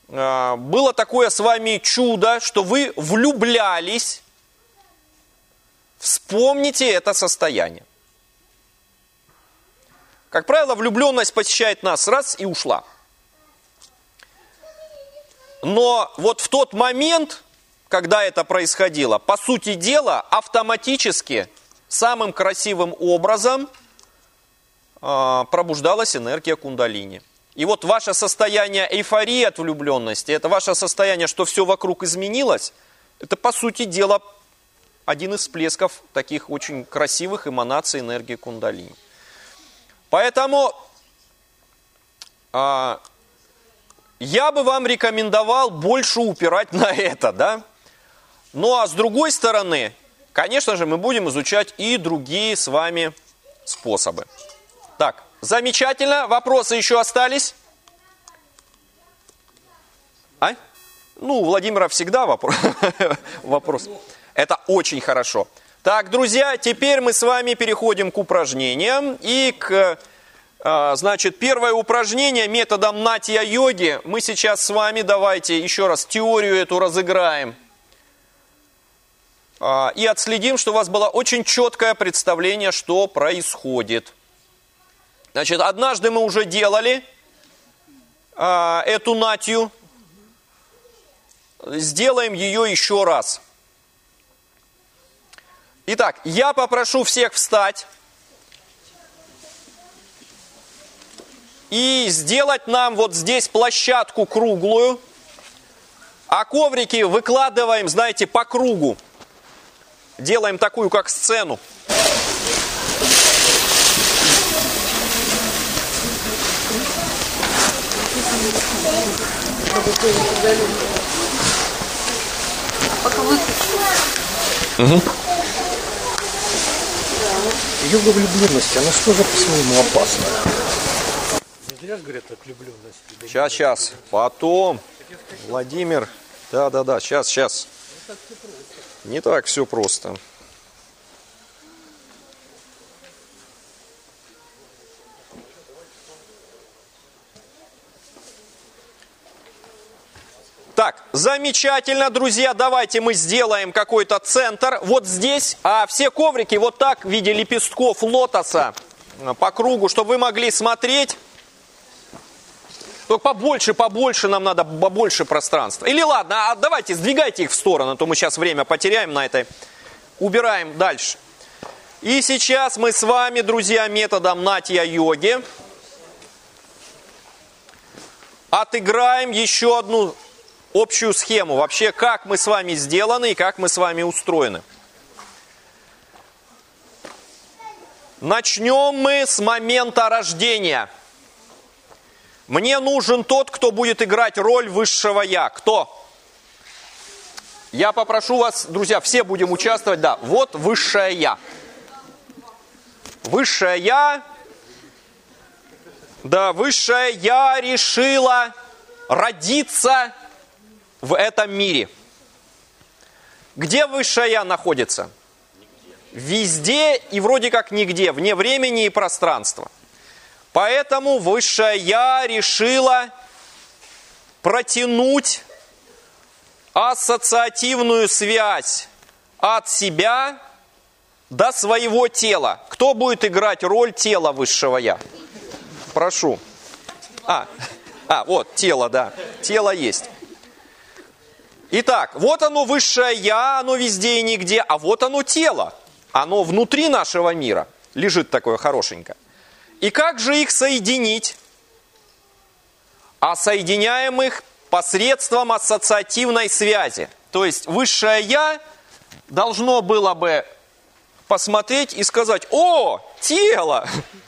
было такое с вами чудо, что вы влюблялись, вспомните это состояние. Как правило, влюбленность посещает нас раз и ушла. Но вот в тот момент, когда это происходило, по сути дела, автоматически, самым красивым образом пробуждалась энергия кундалини. И вот ваше состояние эйфории от влюбленности, это ваше состояние, что все вокруг изменилось, это, по сути дела, один из всплесков таких очень красивых эманаций энергии кундалини. Поэтому я бы вам рекомендовал больше упирать на это, да? Ну а с другой стороны, конечно же, мы будем изучать и другие с вами способы. Так, замечательно. Вопросы еще остались? Ну, у Владимира всегда вопрос. Это очень хорошо. Так, друзья, теперь мы с вами переходим к упражнениям. И значит, первое упражнение методом натья-йоги. Мы сейчас с вами, давайте еще раз теорию эту разыграем. И отследим, что у вас было очень четкое представление, что происходит. Значит, однажды мы уже делали эту натью. Сделаем ее еще раз. Итак, я попрошу всех встать и сделать нам вот здесь площадку круглую, а коврики выкладываем, знаете, по кругу. Делаем такую, как сцену. Угу. Йога влюбленности, она что же по-своему опасная? Не зря говорят от влюбленности. Сейчас. Потом. Владимир. Да. Сейчас. Не так все просто. Так, замечательно, друзья, давайте мы сделаем какой-то центр вот здесь, а все коврики вот так в виде лепестков лотоса по кругу, чтобы вы могли смотреть. Только побольше нам надо, побольше пространства. Или ладно, давайте сдвигайте их в сторону, а то мы сейчас время потеряем на это. Убираем дальше. И сейчас мы с вами, друзья, методом натья-йоги отыграем еще одну общую схему. Вообще, как мы с вами сделаны и как мы с вами устроены. Начнем мы с момента рождения. Мне нужен тот, кто будет играть роль высшего Я. Кто? Я попрошу вас, друзья, все будем участвовать. Да, вот высшее Я. Высшее Я. Да, высшее Я решила родиться в этом мире. Где высшее Я находится? Везде и вроде как нигде, вне времени и пространства. Поэтому высшее Я решила протянуть ассоциативную связь от себя до своего тела. Кто будет играть роль тела высшего Я? Прошу. Вот тело, да. Тело есть. Итак, вот оно высшее Я, оно везде и нигде, а вот оно тело. Оно внутри нашего мира. Лежит такое хорошенько. И как же их соединить? А соединяем их посредством ассоциативной связи. То есть высшее Я должно было бы посмотреть и сказать: «О, тело!»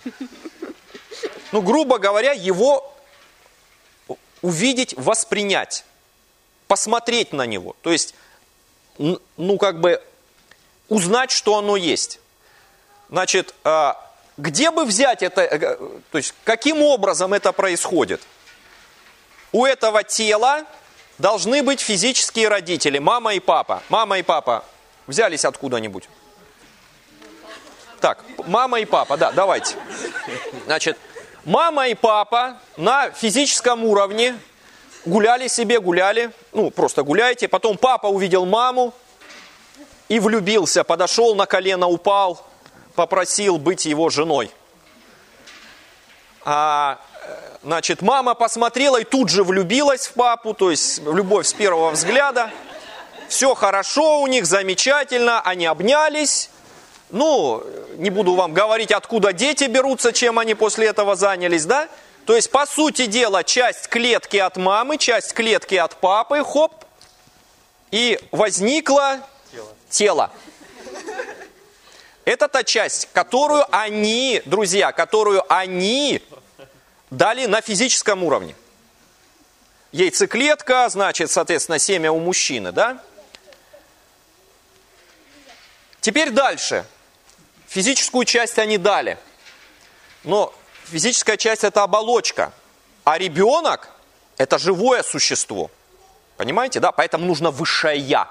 Ну, грубо говоря, его увидеть, воспринять. Посмотреть на него. То есть, узнать, что оно есть. Значит, где бы взять это, то есть, каким образом это происходит? У этого тела должны быть физические родители, мама и папа. Мама и папа взялись откуда-нибудь? Так, мама и папа, да, давайте. Значит, мама и папа на физическом уровне гуляли себе, просто гуляйте. Потом папа увидел маму и влюбился, подошел на колено, упал, попросил быть его женой. Значит, мама посмотрела и тут же влюбилась в папу, то есть любовь с первого взгляда. Все хорошо у них, замечательно, они обнялись. Не буду вам говорить, откуда дети берутся, чем они после этого занялись, да? То есть, по сути дела, часть клетки от мамы, часть клетки от папы, хоп, и возникло тело. Это та часть, которую они, друзья, дали на физическом уровне. Яйцеклетка, значит, соответственно, семя у мужчины, да? Теперь дальше. Физическую часть они дали. Но физическая часть – это оболочка. А ребенок – это живое существо. Понимаете, да? Поэтому нужно высшее «я».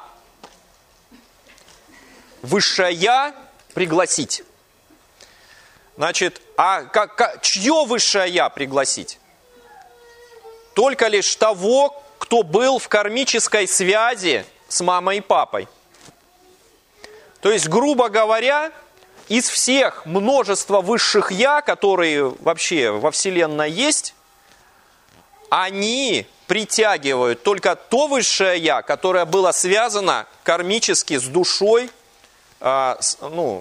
Высшее «я» пригласить. Значит, чье высшее «я» пригласить? Только лишь того, кто был в кармической связи с мамой и папой. То есть, грубо говоря, из всех множества высших «я», которые вообще во Вселенной есть, они притягивают только то высшее «я», которое было связано кармически с душой, с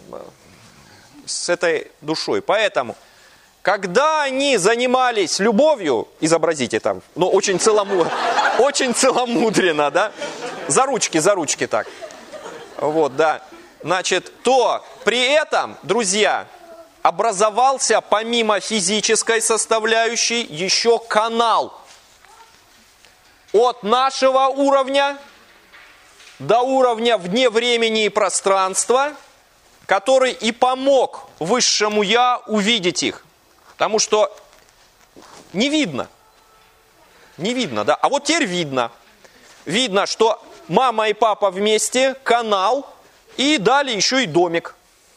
этой душой. Поэтому, когда они занимались любовью, изобразите там, очень целомудренно, да, за ручки так, вот, да, значит, то при этом, друзья, образовался помимо физической составляющей еще канал от нашего уровня до уровня вне времени и пространства, который и помог высшему «я» увидеть их. Потому что не видно, да, а вот теперь видно. Видно, что мама и папа вместе, канал, и дали еще и домик.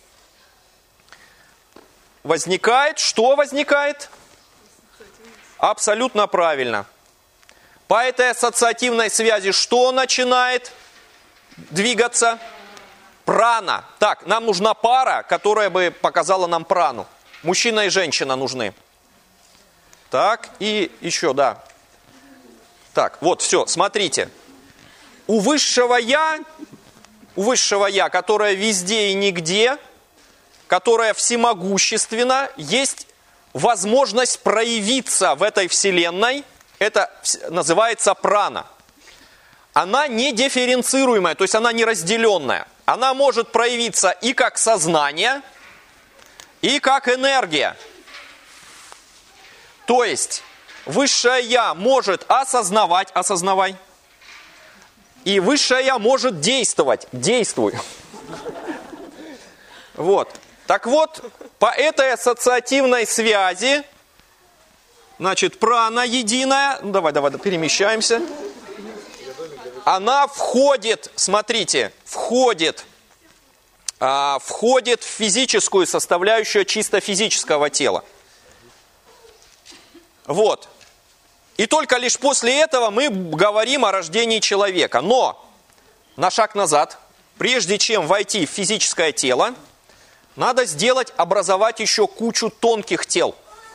Что возникает? Абсолютно правильно. По этой ассоциативной связи что начинает двигаться? Прана. Так, нам нужна пара, которая бы показала нам прану. Мужчина и женщина нужны. Так, и еще, да. Так, вот, все, смотрите. У высшего «я», которое везде и нигде, которое всемогущественно, есть возможность проявиться в этой вселенной. Это называется прана. Она не дифференцируемая, то есть она не разделенная. Она может проявиться и как сознание, и как энергия. То есть высшее «я» может осознавай. И высшее «я» может действовать. Действуй. Вот. Так вот, по этой ассоциативной связи, значит, прана единая, давай, перемещаемся. Она входит, смотрите, входит в физическую составляющую чисто физического тела. Вот. И только лишь после этого мы говорим о рождении человека. Но на шаг назад, прежде чем войти в физическое тело, надо образовать еще кучу тонких тел.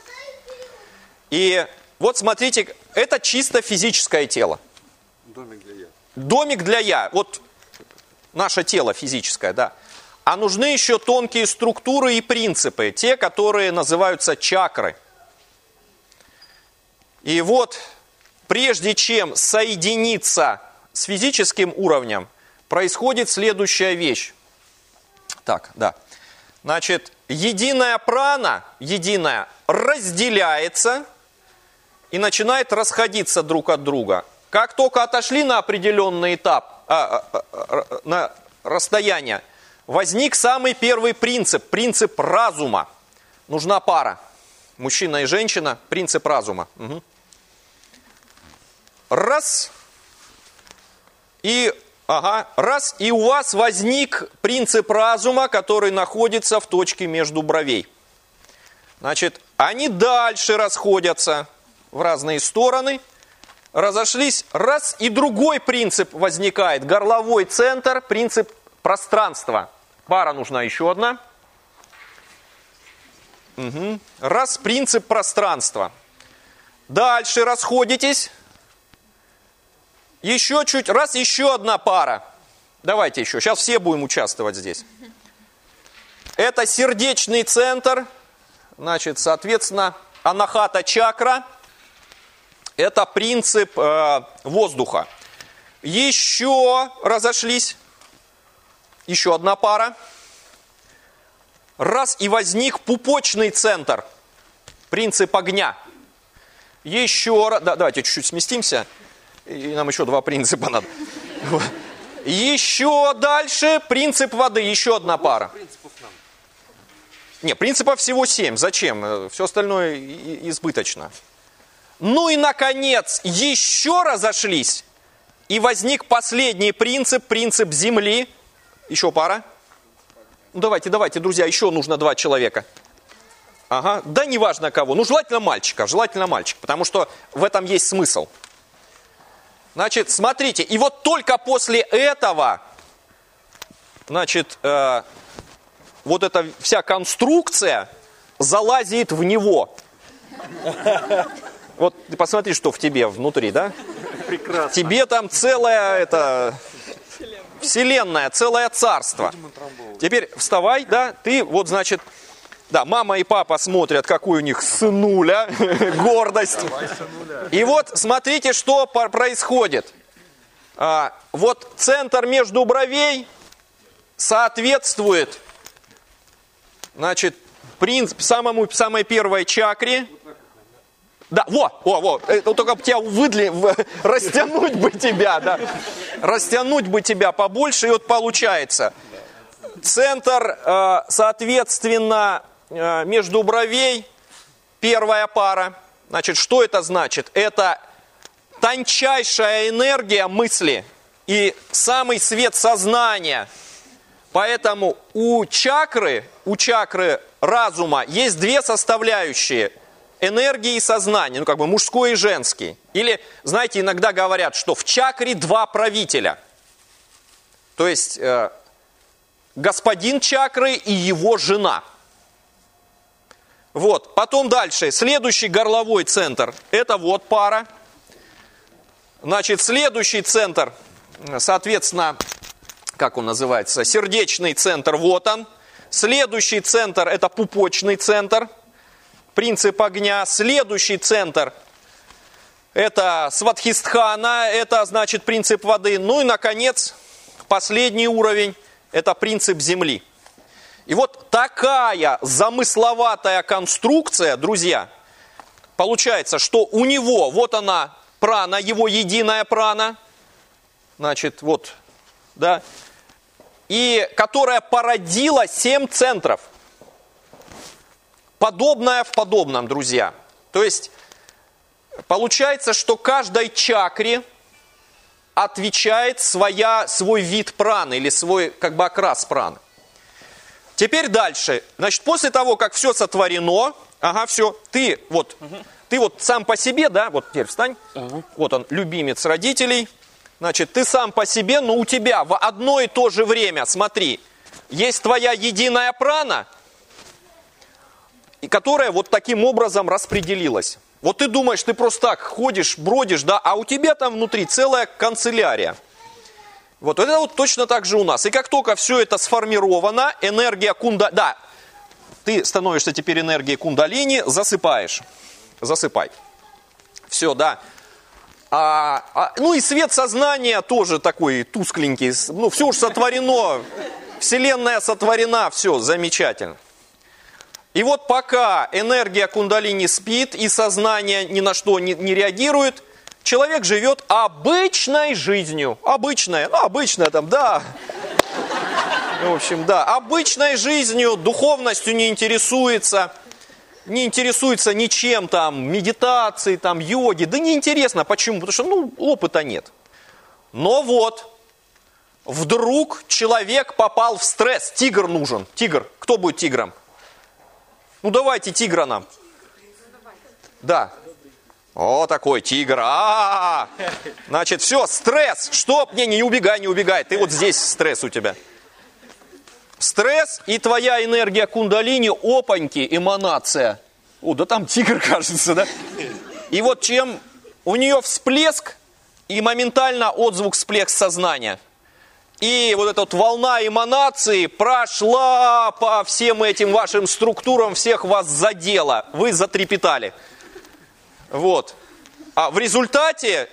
И вот смотрите, это чисто физическое тело. Домик для «я». Вот наше тело физическое, да. А нужны еще тонкие структуры и принципы, те, которые называются чакры. И вот, прежде чем соединиться с физическим уровнем, происходит следующая вещь. Так, да. Значит, единая прана, разделяется и начинает расходиться друг от друга. Как только отошли на определенный этап, на расстояние, возник самый первый принцип разума. Нужна пара. Мужчина и женщина, принцип разума. Угу. Раз, и у вас возник принцип разума, который находится в точке между бровей. Значит, они дальше расходятся в разные стороны. разошлись, раз, и другой принцип возникает. Горловой центр, принцип пространства. Пара нужна еще одна. Угу. Раз, принцип пространства. Дальше расходитесь. Еще чуть, раз, еще одна пара. Давайте еще, сейчас все будем участвовать здесь. Это сердечный центр, значит, соответственно, анахата чакра. Это принцип воздуха. Еще разошлись. Еще одна пара. Раз, и возник пупочный центр. Принцип огня. Еще раз. Да, давайте чуть-чуть сместимся. И нам еще два принципа надо. Еще дальше принцип воды. Еще одна пара. Не, принципов всего 7. Зачем? Все остальное избыточно. Ну и, наконец, еще разошлись. И возник последний принцип, принцип Земли. Еще пара. Ну, давайте, друзья, еще нужно 2 человека. Ага, да неважно кого. Ну, желательно мальчика, потому что в этом есть смысл. Значит, смотрите, и вот только после этого, значит, вот эта вся конструкция залазит в него. Вот ты посмотри, что в тебе внутри, да? Прекрасно. Тебе там целая вселенная, целое царство. Теперь вставай, да, ты вот, значит, да, мама и папа смотрят, какой у них сынуля, гордость. И вот смотрите, что происходит. Вот центр между бровей соответствует, значит, самой первой чакре. Да, только тебя растянуть бы тебя, да. Растянуть бы тебя побольше, и вот получается. Центр, соответственно, между бровей, первая пара. Значит, что это значит? Это тончайшая энергия мысли и самый свет сознания. Поэтому у чакры разума есть 2 составляющие. Энергии и сознание, как бы мужской и женский. Или, знаете, иногда говорят, что в чакре 2 правителя. То есть, господин чакры и его жена. Вот, потом дальше, следующий горловой центр, это вот пара. Значит, следующий центр, соответственно, как он называется, сердечный центр, вот он. Следующий центр, это пупочный центр. Принцип огня. Следующий центр – это свадхистхана, это значит принцип воды. Ну и, наконец, последний уровень – это принцип земли. И вот такая замысловатая конструкция, друзья, получается, что у него, вот она, прана, его единая прана, значит, вот, да, и которая породила 7 центров. Подобное в подобном, друзья. То есть, получается, что каждой чакре отвечает свой вид праны или свой, как бы, окрас праны. Теперь дальше. Значит, после того, как все сотворено, все, ты вот сам по себе, да, вот теперь встань, вот он, любимец родителей, значит, ты сам по себе, но у тебя в одно и то же время, смотри, есть твоя единая прана, которая вот таким образом распределилась. Вот ты думаешь, ты просто так ходишь, бродишь, да, а у тебя там внутри целая канцелярия. Вот это вот точно так же у нас. И как только все это сформировано, энергия да, ты становишься теперь энергией кундалини, засыпаешь. Засыпай. Все, да. Ну и свет сознания тоже такой тускленький. Ну, все уж сотворено, вселенная сотворена, все, замечательно. И вот пока энергия кундалини спит и сознание ни на что не реагирует, человек живет обычной жизнью. Обычная там, да. В общем, да, обычной жизнью, духовностью не интересуется ничем там, медитацией, там, йоги. Да неинтересно. Почему? Потому что, опыта нет. Но вот, вдруг человек попал в стресс. Тигр нужен. Тигр. Кто будет тигром? Ну, давайте тигра нам. Да. О, такой тигр. Значит, все, стресс. Что? Не убегай, не убегай. Ты вот здесь стресс у тебя. Стресс и твоя энергия кундалини, опаньки, эманация. О, да там тигр, кажется, да? И вот чем у нее всплеск и моментально отзвук, всплеск сознания. И вот эта вот волна эманации прошла по всем этим вашим структурам, всех вас задела. Вы затрепетали. Вот. А в результате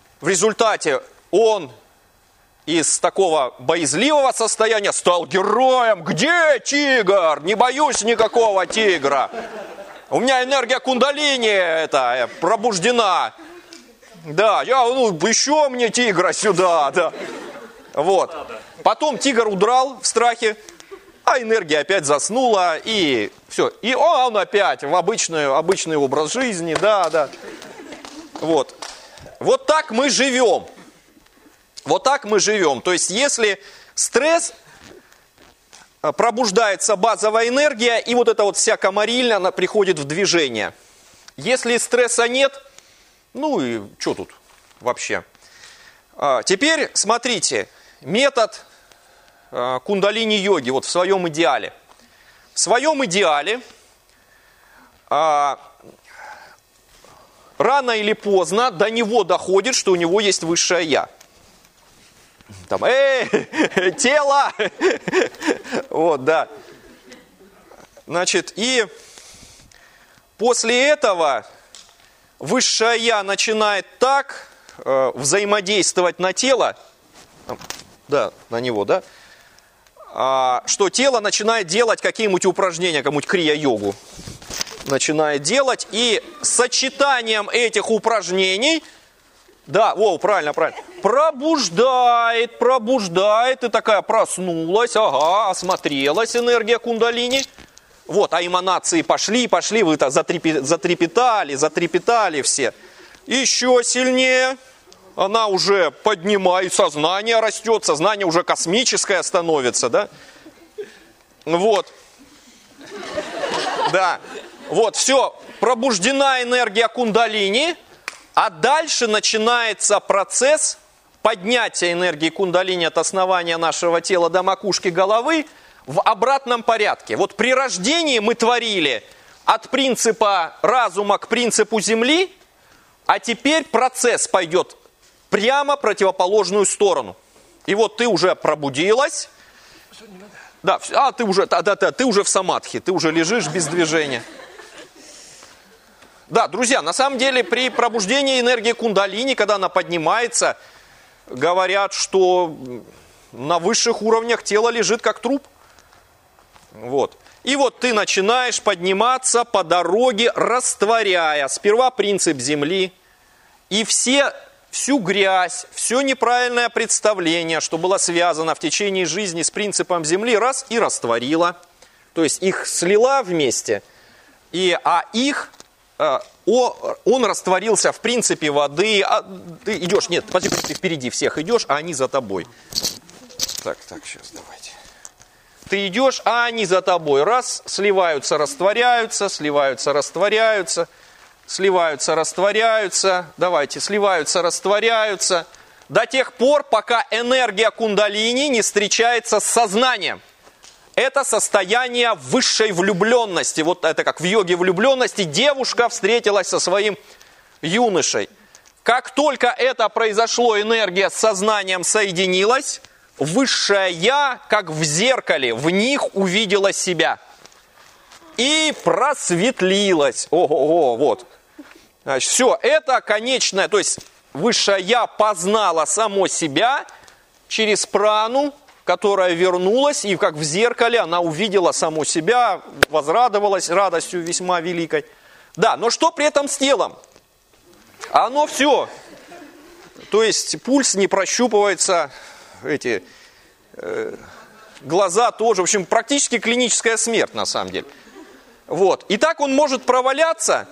он из такого боязливого состояния стал героем. Где тигр? Не боюсь никакого тигра. У меня энергия кундалини пробуждена. Да, еще мне тигра сюда, да. Вот. Потом тигр удрал в страхе, а энергия опять заснула, и все. И он опять в обычный образ жизни, да. Вот. Вот так мы живем. Вот так мы живем. То есть, если стресс, пробуждается базовая энергия, и вот эта вот вся комарильня, она приходит в движение. Если стресса нет, ну и что тут вообще? Теперь смотрите, метод кундалини-йоги вот в своем идеале. В своем идеале рано или поздно до него доходит, что у него есть высшее Я. Там, тело! Вот, да. Значит, и после этого высшее Я начинает так взаимодействовать на тело, да, на него, да, что тело начинает делать какие-нибудь упражнения, какую-нибудь крия-йогу. Начинает делать, и сочетанием этих упражнений, да, правильно, пробуждает, и такая проснулась, осмотрелась энергия кундалини. Вот, а эманации пошли, вы так затрепетали все. Еще сильнее, она уже поднимает, сознание растет, сознание уже космическое становится, да? Вот. Да. Вот, все, пробуждена энергия кундалини, а дальше начинается процесс поднятия энергии кундалини от основания нашего тела до макушки головы в обратном порядке. Вот при рождении мы творили от принципа разума к принципу Земли, а теперь процесс пойдет прямо в противоположную сторону. И вот ты уже пробудилась, да, ты уже в самадхи, ты уже лежишь без движения. Да, друзья, на самом деле при пробуждении энергии кундалини, когда она поднимается, говорят, что на высших уровнях тело лежит как труп. Вот. И вот ты начинаешь подниматься по дороге, растворяя сперва принцип Земли и всю грязь, все неправильное представление, что было связано в течение жизни с принципом Земли, раз и растворила. То есть их слила вместе, он растворился в принципе воды. Ты идешь, нет, ты впереди всех идешь, а они за тобой. Так, сейчас давайте. Ты идешь, а они за тобой. Раз, сливаются, растворяются, сливаются, растворяются, сливаются, растворяются. Давайте, сливаются, растворяются. До тех пор, пока энергия кундалини не встречается с сознанием. Это состояние высшей влюбленности. Вот это как в йоге влюбленности. Девушка встретилась со своим юношей. Как только это произошло, энергия с сознанием соединилась, высшее Я, как в зеркале, в них увидела себя. И просветлилась. Ого, вот. Значит, все, это конечное, то есть высшее Я познала само себя через прану, которая вернулась, и как в зеркале она увидела саму себя, возрадовалась радостью весьма великой. Да, но что при этом с телом? Оно все. То есть пульс не прощупывается, глаза тоже. В общем, практически клиническая смерть на самом деле. Вот. И так он может проваляться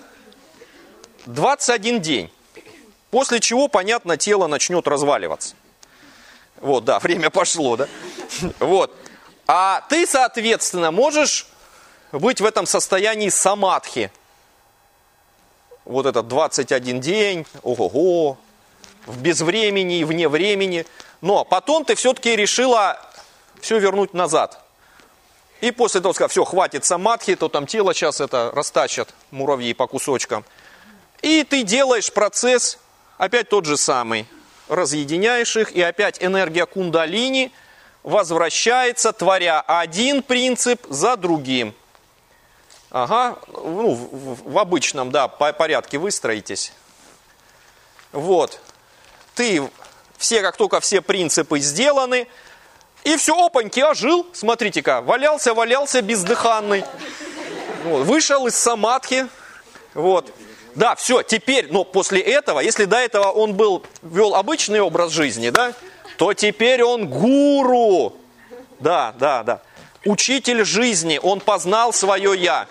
21 день. После чего, понятно, тело начнет разваливаться. Вот, да, время пошло, да? Вот. А ты, соответственно, можешь быть в этом состоянии самадхи. вот этот 21 день, ого-го, в безвремени и вне времени. Но потом ты все-таки решила все вернуть назад. И после того сказала, все, хватит самадхи, то там тело сейчас это растащат муравьи по кусочкам. И ты делаешь процесс опять тот же самый. Разъединяешь их, и опять энергия кундалини возвращается, творя один принцип за другим. Ага, ну, в обычном, да, порядке выстроитесь. Вот. Ты, как только все принципы сделаны, и все, опаньки, ожил, смотрите-ка, валялся бездыханный. Вот, вышел из самадхи, вот. Да, все, теперь, но после этого, если до этого он вел обычный образ жизни, да, то теперь он гуру. Да. Учитель жизни, он познал свое «я».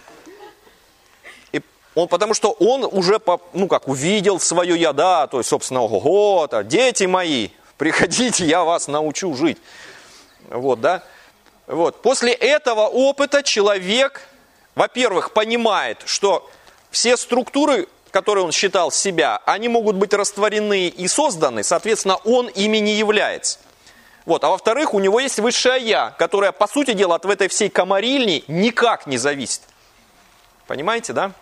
Потому что он уже, увидел свое «я», да, то есть, собственно, ого-го, дети мои, приходите, я вас научу жить. Вот, да. Вот. После этого опыта человек, во-первых, понимает, что все структуры, которые он считал себя, они могут быть растворены и созданы, соответственно, он ими не является. Вот. А во-вторых, у него есть высшее «я», которое, по сути дела, от этой всей комарильни никак не зависит. Понимаете, да?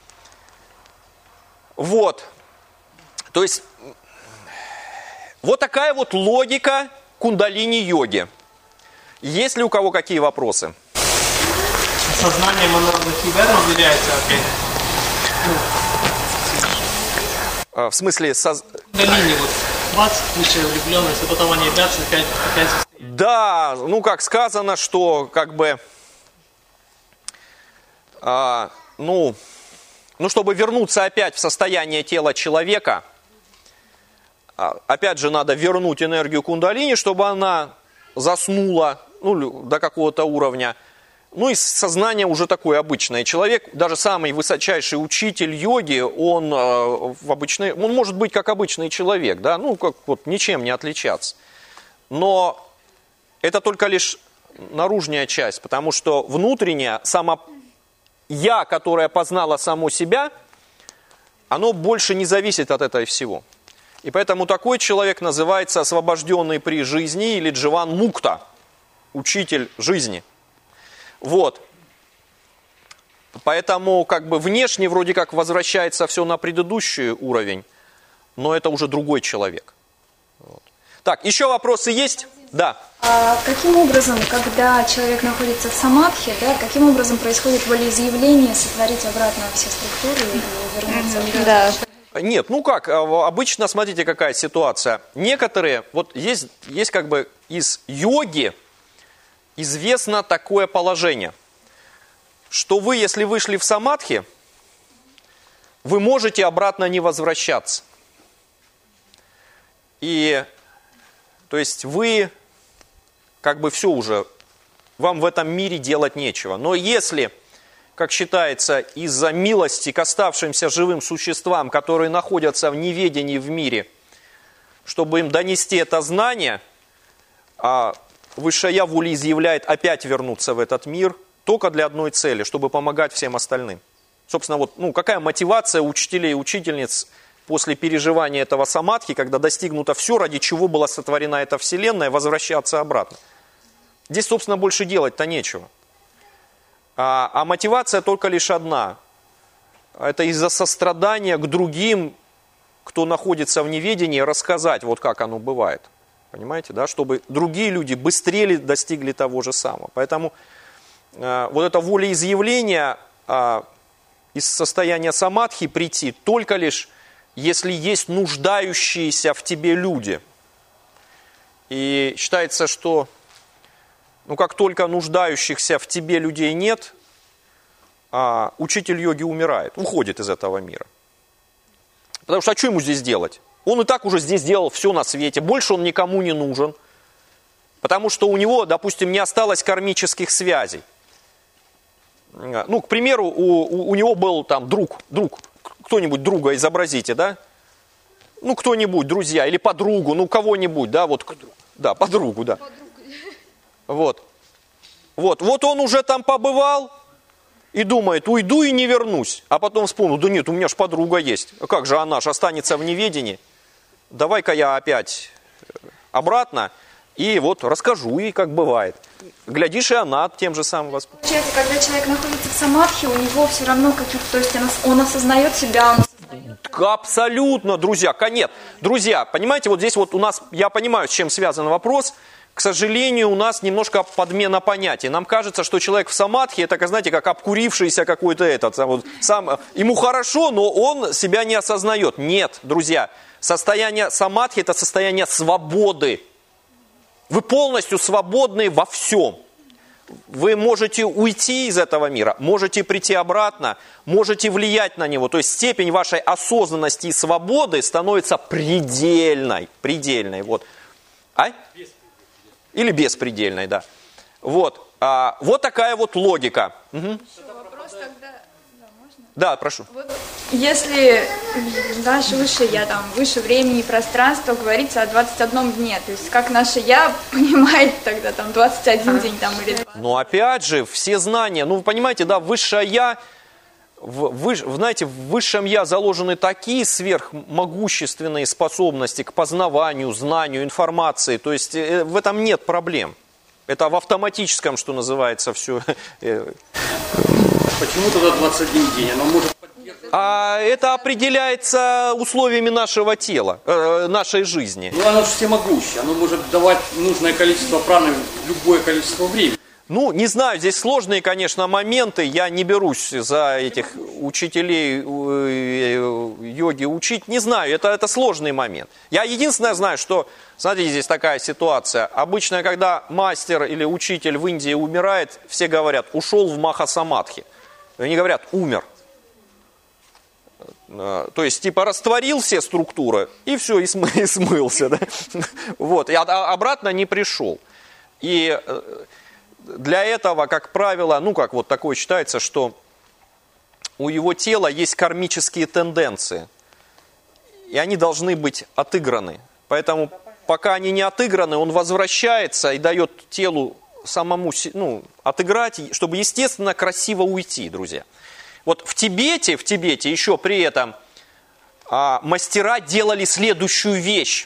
Вот. То есть, вот такая вот логика кундалини-йоги. Есть ли у кого какие вопросы? Сознанием оно на себя разделяется опять? В смысле... Кундалини, вот, 20 высшая влюбленность, а потом они едятся опять состоят. Да, как сказано, что как бы... чтобы вернуться опять в состояние тела человека, опять же надо вернуть энергию кундалини, чтобы она заснула до какого-то уровня. И сознание уже такое обычное. Человек, даже самый высочайший учитель йоги, он может быть как обычный человек, да, ничем не отличаться. Но это только лишь наружная часть, потому что внутренняя, «я», которое познало само себя, оно больше не зависит от этого всего. И поэтому такой человек называется освобожденный при жизни или дживан мукта, учитель жизни. Вот. Поэтому внешне вроде как возвращается все на предыдущий уровень, но это уже другой человек. Вот. Так, еще вопросы есть? Да. Каким образом, когда человек находится в самадхи, каким образом происходит волеизъявление, сотворить обратно все структуры и вернуться в да. Нет, обычно, смотрите, какая ситуация. Некоторые, есть из йоги известно такое положение, что вы, если вышли в самадхи, вы можете обратно не возвращаться. И, то есть, вы, все уже, вам в этом мире делать нечего. Но если, как считается, из-за милости к оставшимся живым существам, которые находятся в неведении в мире, чтобы им донести это знание, Высшее Я волеизъявляет опять вернуться в этот мир только для одной цели, чтобы помогать всем остальным. Собственно, какая мотивация учителей и учительниц после переживания этого самадхи, когда достигнуто все, ради чего была сотворена эта вселенная, возвращаться обратно. Здесь, собственно, больше делать-то нечего. А мотивация только лишь одна. Это из-за сострадания к другим, кто находится в неведении, рассказать, как оно бывает. Понимаете, да? Чтобы другие люди быстрее достигли того же самого. Поэтому это волеизъявление из состояния самадхи прийти только лишь, если есть нуждающиеся в тебе люди. И считается, что как только нуждающихся в тебе людей нет, учитель йоги умирает, уходит из этого мира. Потому что что ему здесь делать? Он и так уже здесь делал все на свете, больше он никому не нужен, потому что у него, допустим, не осталось кармических связей. К примеру, у него был там друг, кто-нибудь друга изобразите, да? Кто-нибудь, друзья, или подругу, кого-нибудь, да, да, подругу, да. Вот он уже там побывал, и думает, уйду и не вернусь. А потом вспомнил, да нет, у меня ж подруга есть. А как же она ж останется в неведении? Давай-ка я опять обратно и вот расскажу ей, как бывает. Глядишь, и она тем же самым воспринимает. Получается, когда человек находится в самадхи, у него все равно каких-то, то есть он осознает себя, он осознает... Абсолютно, друзья, нет. Друзья, понимаете, вот здесь вот у нас, я понимаю, с чем связан вопрос. К сожалению, у нас немножко подмена понятий. Нам кажется, что человек в самадхи, это, знаете, как обкурившийся какой-то ему хорошо, но он себя не осознает. Нет, друзья, состояние самадхи – это состояние свободы. Вы полностью свободны во всем. Вы можете уйти из этого мира, можете прийти обратно, можете влиять на него. То есть степень вашей осознанности и свободы становится предельной. Вот. Или беспредельной, да. Вот. Вот такая вот логика. Угу. Вопрос тогда... Да, можно? Да, прошу. Вот, если наше высшее я, выше времени и пространства, говорится о 21 дне, то есть как наше я понимает тогда 21 день или 2? Ну, опять же, все знания, вы понимаете, да, высшее я, знаете, в высшем я заложены такие сверхмогущественные способности к познаванию, знанию, информации, то есть в этом нет проблем. Это в автоматическом, что называется, все. Почему тогда 21 день? Оно может поддерживать... Это определяется условиями нашего тела, нашей жизни. Оно же всемогущее, оно может давать нужное количество праны в любое количество времени. Не знаю, здесь сложные, конечно, моменты. Я не берусь за этих учителей йоги учить. Не знаю, это сложный момент. Я единственное знаю, что, смотрите, здесь такая ситуация. Обычно, когда мастер или учитель в Индии умирает, все говорят, ушел в маха-самадхи. Они говорят, умер. То есть, растворил все структуры, и все, и смылся. Да? Вот, и обратно не пришел. И... Для этого, как правило, такое считается, что у его тела есть кармические тенденции, и они должны быть отыграны. Поэтому, пока они не отыграны, он возвращается и дает телу самому отыграть, чтобы, естественно, красиво уйти, друзья. Вот в Тибете еще при этом мастера делали следующую вещь.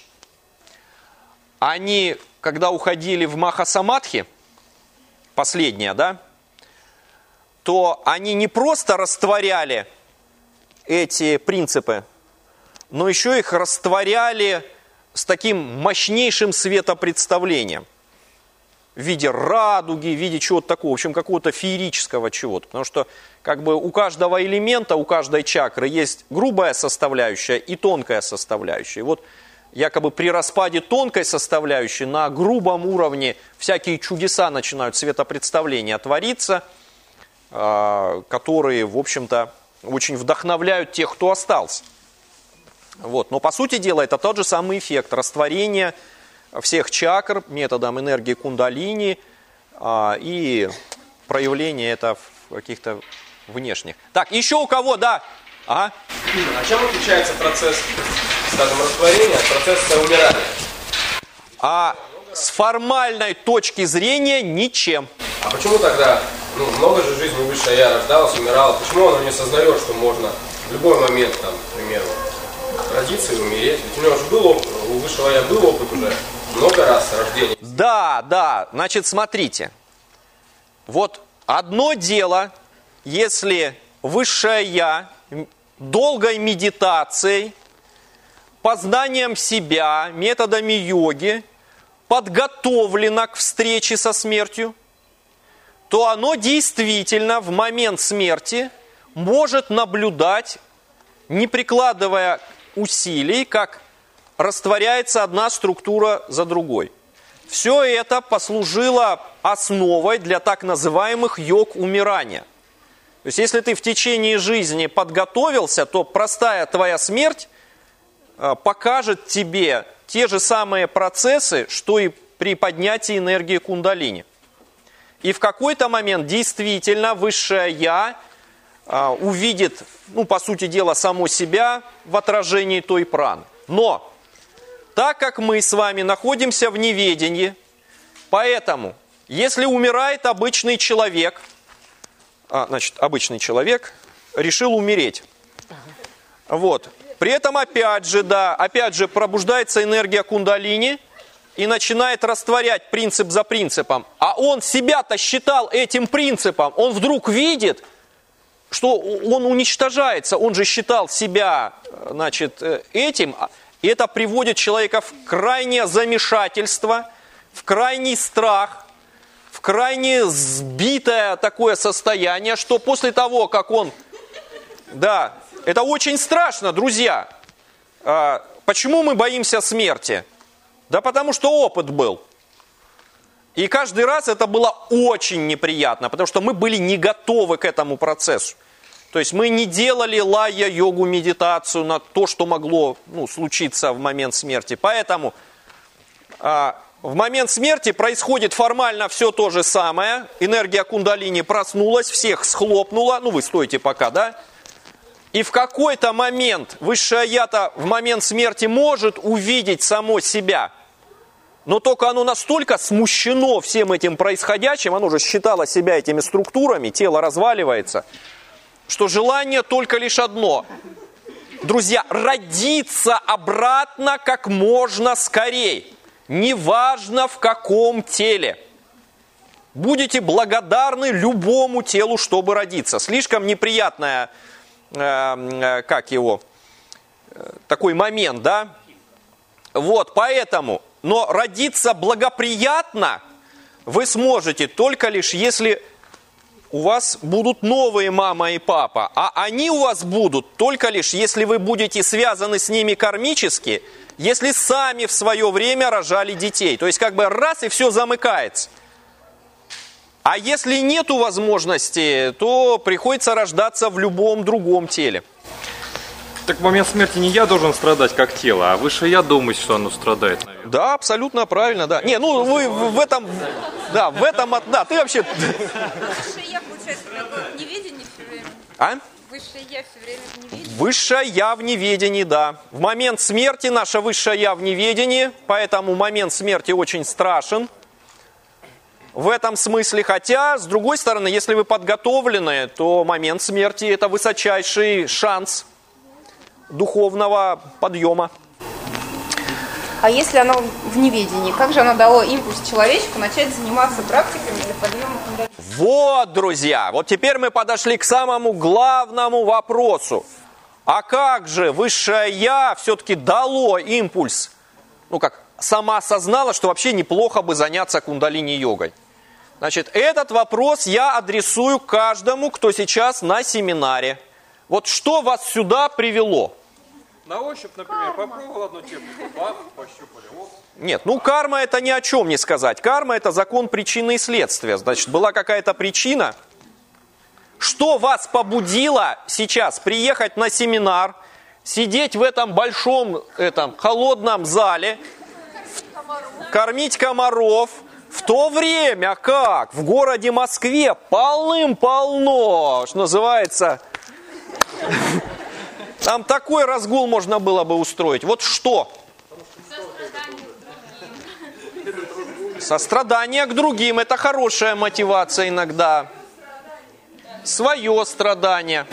Они, когда уходили в маха-самадхи, последняя, да, то они не просто растворяли эти принципы, но еще их растворяли с таким мощнейшим светопредставлением в виде радуги, в виде чего-то такого, в общем, какого-то феерического чего-то. Потому что у каждого элемента, у каждой чакры есть грубая составляющая и тонкая составляющая. И вот якобы при распаде тонкой составляющей на грубом уровне всякие чудеса начинают светопредставления твориться, которые, в общем-то, очень вдохновляют тех, кто остался. Вот. Но, по сути дела, это тот же самый эффект растворения всех чакр методом энергии кундалини и проявления это в каких-то внешних. Так, еще у кого, да? Ага. А чем отличается процесс, скажем, растворения от процесса умирания? С формальной точки зрения ничем. А почему тогда, много же жизни высшее я рождалось, умирало, почему оно не осознает, что можно в любой момент, к примеру, родиться и умереть? Ведь у него же был опыт, у высшего я был опыт уже много раз рождения. Да, значит, смотрите. Вот одно дело, если высшее я долгой медитацией, познанием себя, методами йоги подготовлено к встрече со смертью, то оно действительно в момент смерти может наблюдать, не прикладывая усилий, как растворяется одна структура за другой. Все это послужило основой для так называемых йог умирания. То есть, если ты в течение жизни подготовился, то простая твоя смерть покажет тебе те же самые процессы, что и при поднятии энергии кундалини. И в какой-то момент действительно высшее я увидит, по сути дела, само себя в отражении той праны. Но, так как мы с вами находимся в неведении, поэтому, если умирает обычный человек, значит, обычный человек, решил умереть. Вот. При этом опять же пробуждается энергия кундалини и начинает растворять принцип за принципом. А он себя-то считал этим принципом. Он вдруг видит, что он уничтожается. Он же считал себя, значит, этим. И это приводит человека в крайнее замешательство, в крайний страх, в крайне сбитое такое состояние, что после того, как он... Да, это очень страшно, друзья. Почему мы боимся смерти? Да потому что опыт был. И каждый раз это было очень неприятно, потому что мы были не готовы к этому процессу. То есть мы не делали лая, йогу, медитацию на то, что могло случиться в момент смерти. Поэтому в момент смерти происходит формально все то же самое. Энергия кундалини проснулась, всех схлопнула. Вы стоите пока, да? И в какой-то момент высшее я-то в момент смерти может увидеть само себя. Но только оно настолько смущено всем этим происходящим, оно же считало себя этими структурами, тело разваливается, что желание только лишь одно. Друзья, родиться обратно как можно скорее. Неважно в каком теле. Будете благодарны любому телу, чтобы родиться. Слишком неприятная, такой момент, да? Вот, поэтому, но родиться благоприятно вы сможете только лишь, если у вас будут новые мама и папа, а они у вас будут только лишь, если вы будете связаны с ними кармически, если сами в свое время рожали детей. То есть раз и все замыкается. А если нету возможности, то приходится рождаться в любом другом теле. Так в момент смерти не я должен страдать как тело, а высшее я думает, что оно страдает, наверное. Да, абсолютно правильно, да. Вы в этом, ты вообще... Высшее я, получается, в неведении все время. А? Высшее я все время в неведении. Высшее я в неведении, да. В момент смерти наше высшее я в неведении, поэтому момент смерти очень страшен. В этом смысле, хотя, с другой стороны, если вы подготовлены, то момент смерти – это высочайший шанс духовного подъема. А если оно в неведении, как же оно дало импульс человечку начать заниматься практиками для подъема кундалини? Вот, друзья, вот теперь мы подошли к самому главному вопросу. А как же высшее я все-таки дало импульс? Сама осознала, что вообще неплохо бы заняться кундалини-йогой. Значит, этот вопрос я адресую каждому, кто сейчас на семинаре. Вот что вас сюда привело? На ощупь, например, попробовал одну технику, пощупали. Нет, карма это ни о чем не сказать. Карма это закон причины и следствия. Значит, была какая-то причина. Что вас побудило сейчас приехать на семинар, сидеть в этом большом, холодном зале, кормить комаров, в то время как в городе Москве полным-полно, что называется, там такой разгул можно было бы устроить. Вот что? Сострадание к другим – это хорошая мотивация иногда. Свое страдание.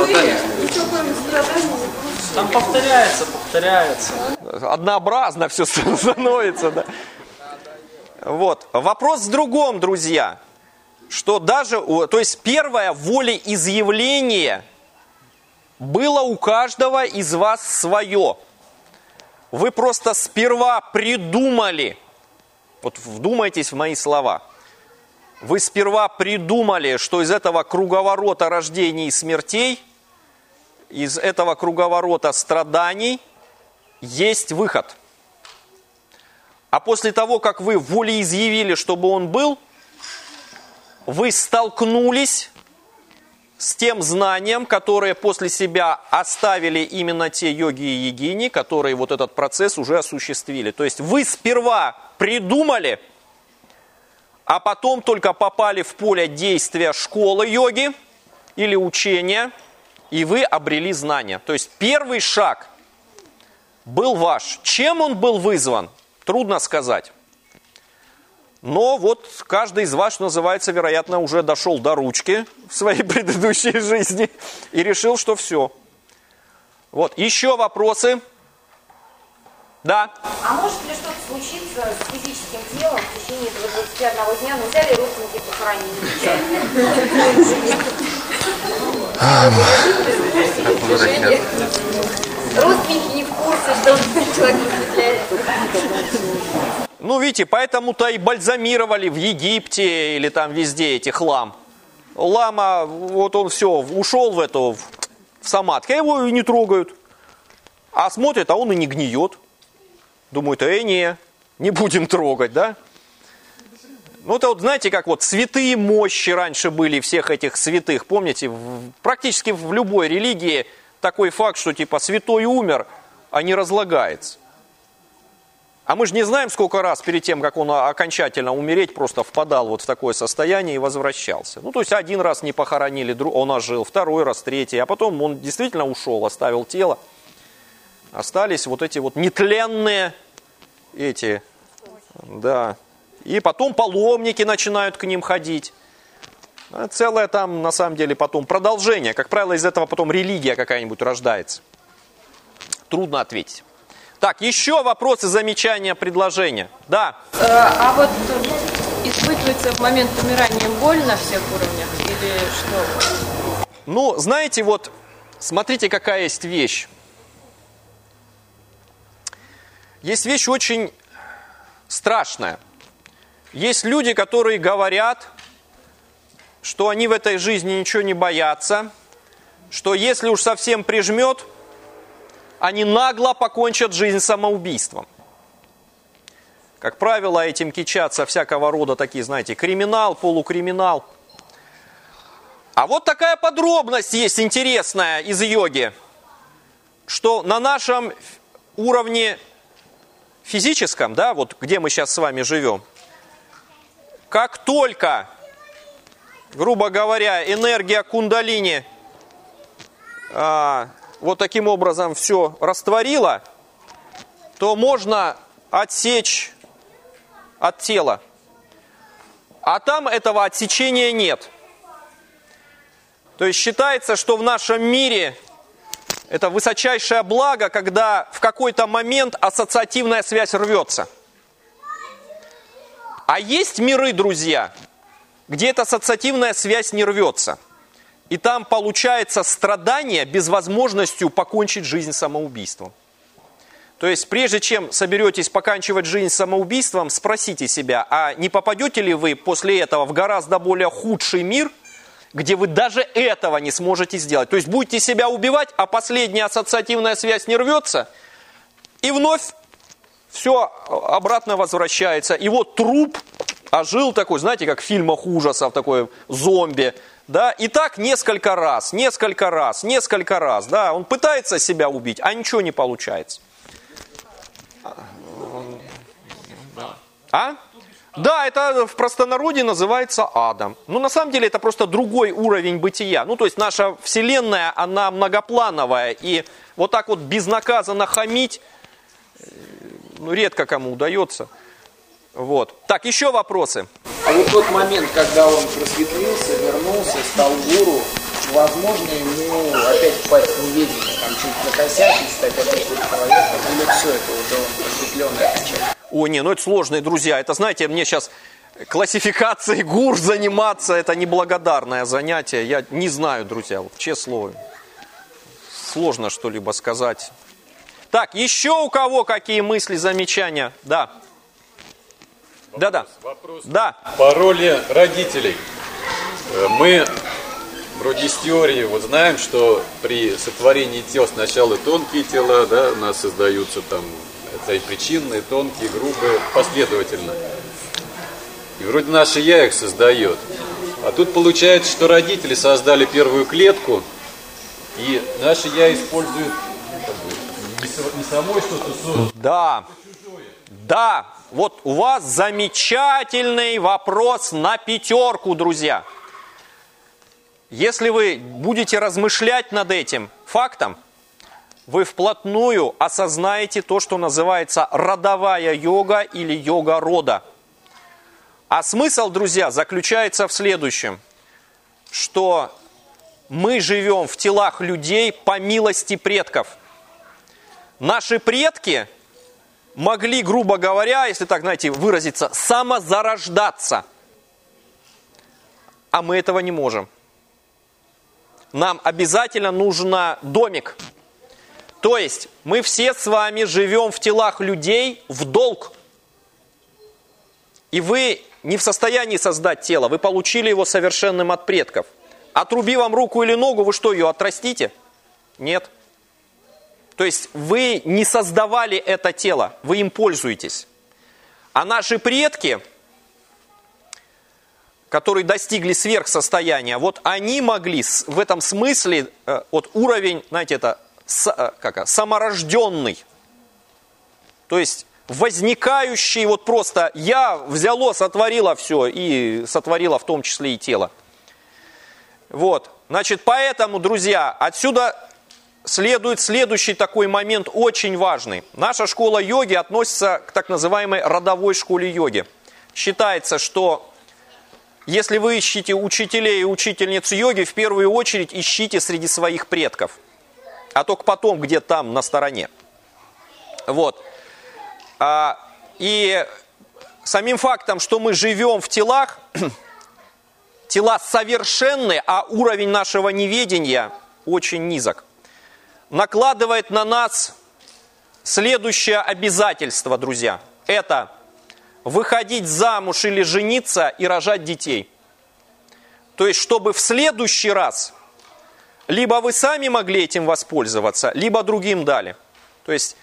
Там повторяется. Однообразно все становится, да. Вот. Вопрос в другом, друзья. Что то есть первое волеизъявление было у каждого из вас свое. Вы просто сперва придумали, вот вдумайтесь в мои слова, вы сперва придумали, что из этого круговорота рождений и смертей, из этого круговорота страданий есть выход. А после того, как вы волеизъявили, чтобы он был, вы столкнулись с тем знанием, которое после себя оставили именно те йоги и йогини, которые вот этот процесс уже осуществили. То есть вы сперва придумали, а потом только попали в поле действия школы йоги или учения, и вы обрели знания. То есть первый шаг был ваш. Чем он был вызван? Трудно сказать. Но вот каждый из вас, что называется, вероятно, уже дошел до ручки в своей предыдущей жизни и решил, что все. Вот, еще вопросы? Да. А может ли что-то случиться с физическим телом в течение этого 21 дня? Ну, взяли родственники, похоронили. Родственники не в курсе, что человек впечатляет. Ну, видите, поэтому-то и бальзамировали в Египте или там везде эти хлам. Лама, вот он все, ушел в самадхи, а его и не трогают. А смотрят, а он и не гниет. Думают, не будем трогать, да? Ну, это вот, знаете, как вот святые мощи раньше были всех этих святых. Помните, практически в любой религии такой факт, что типа святой умер, а не разлагается. А мы же не знаем, сколько раз перед тем, как он окончательно умереть, просто впадал вот в такое состояние и возвращался. Ну, то есть один раз не похоронили, он ожил, второй раз, третий, а потом он действительно ушел, оставил тело. Остались вот эти вот нетленные эти, да. И потом паломники начинают к ним ходить. Целое там, на самом деле, потом продолжение. Как правило, из этого потом религия какая-нибудь рождается. Трудно ответить. Так, еще вопросы, замечания, предложения. Да. А вот испытывается в момент умирания боль на всех уровнях или что? Ну, знаете, вот, смотрите, какая есть вещь. Есть вещь очень страшная. Есть люди, которые говорят, что они в этой жизни ничего не боятся, что если уж совсем прижмет, они нагло покончат жизнь самоубийством. Как правило, этим кичатся всякого рода такие, знаете, криминал, полукриминал. А вот такая подробность есть интересная из йоги, что на нашем уровне физическом, да, вот где мы сейчас с вами живем, как только, грубо говоря, энергия кундалини вот таким образом все растворила, то можно отсечь от тела. А там этого отсечения нет. То есть считается, что в нашем мире это высочайшее благо, когда в какой-то момент ассоциативная связь рвется. А есть миры, друзья, где эта ассоциативная связь не рвется. И там получается страдание без возможности покончить жизнь самоубийством. То есть прежде чем соберетесь поканчивать жизнь самоубийством, спросите себя, а не попадете ли вы после этого в гораздо более худший мир, где вы даже этого не сможете сделать. То есть будете себя убивать, а последняя ассоциативная связь не рвется, и вновь все обратно возвращается. И вот труп ожил такой, знаете, как в фильмах ужасов, такой зомби. Да? И так несколько раз, да? Он пытается себя убить, а ничего не получается. А? Да, это в простонародье называется адом. Но на самом деле это просто другой уровень бытия. Ну, то есть наша Вселенная, она многоплановая. И вот так вот безнаказанно хамить, ну, редко кому удается. Вот. Так, еще вопросы. А вот тот момент, когда он просветлился, вернулся, стал гуру, возможно ему опять впасть в неведение, там чуть накосячить, стать обычным человеком, или все это уже он просветленный окончательно? Ой, не, ну это сложные друзья. Это, знаете, мне сейчас классификацией гур заниматься, это неблагодарное занятие. Я не знаю, друзья, вот, честное слово. Сложно что-либо сказать. Так, еще у кого какие мысли, замечания? Да. Да-да. Да. По роли родителей. Мы вроде из теории вот знаем, что при сотворении тел сначала тонкие тела, да, у нас создаются там причинные, тонкие, грубые, последовательно. И вроде наше я их создает. А тут получается, что родители создали первую клетку, и наше я использует не самой что-то создать. Да. Да. Вот у вас замечательный вопрос на 5, друзья. Если вы будете размышлять над этим фактом, вы вплотную осознаете то, что называется родовая йога или йога рода. А смысл, друзья, заключается в следующем, что мы живем в телах людей по милости предков. Наши предки могли, грубо говоря, если так, знаете, выразиться, самозарождаться. А мы этого не можем. Нам обязательно нужен домик. То есть мы все с вами живем в телах людей в долг. И вы не в состоянии создать тело, вы получили его совершенным от предков. Отруби вам руку или ногу, вы что, ее отрастите? Нет. То есть вы не создавали это тело, вы им пользуетесь. А наши предки, которые достигли сверхсостояния, вот они могли в этом смысле, вот уровень, знаете, это саморожденный. То есть возникающий, вот просто я взяло, сотворила все и сотворила в том числе и тело. Вот, значит, поэтому, друзья, отсюда следует следующий такой момент, очень важный. Наша школа йоги относится к так называемой родовой школе йоги. Считается, что если вы ищете учителей и учительниц йоги, в первую очередь ищите среди своих предков, а только потом где там на стороне. Вот. И самим фактом, что мы живем в телах, тела совершенны, а уровень нашего неведения очень низок, накладывает на нас следующее обязательство, друзья. Это выходить замуж или жениться и рожать детей. То есть, чтобы в следующий раз либо вы сами могли этим воспользоваться, либо другим дали. То есть,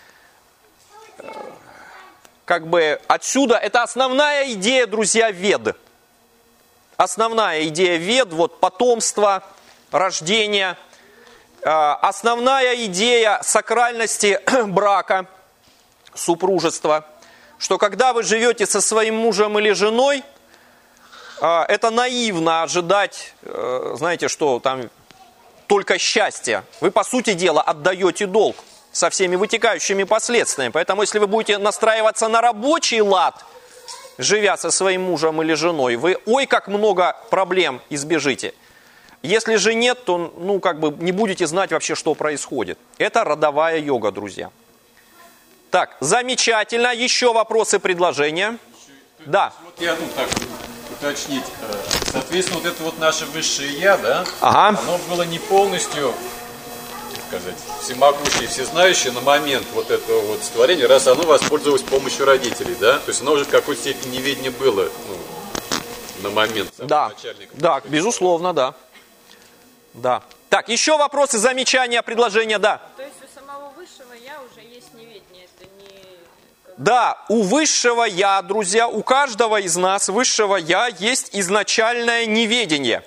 как бы отсюда, это основная идея, друзья, Вед. Основная идея Вед, вот потомство, рождение. Основная идея сакральности брака, супружества, что когда вы живете со своим мужем или женой, это наивно ожидать, знаете, что там только счастье. Вы, по сути дела, отдаете долг со всеми вытекающими последствиями. Поэтому, если вы будете настраиваться на рабочий лад, живя со своим мужем или женой, вы ой как много проблем избежите. Если же нет, то не будете знать вообще, что происходит. Это родовая йога, друзья. Так, замечательно. Еще вопросы, предложения? Да. Вот я так уточнить. Соответственно, вот это вот наше высшее я, да? Ага. Оно было не полностью, сказать, всемогущее, всезнающее на момент вот этого вот сотворения, раз оно воспользовалось помощью родителей, да? То есть оно уже в какой-то степени неведение было на момент начальника. Да, безусловно, да. Да. Так, еще вопросы, замечания, предложения, да. То есть у самого высшего я уже есть неведение, это не... Да, у высшего я, друзья, у каждого из нас высшего я есть изначальное неведение.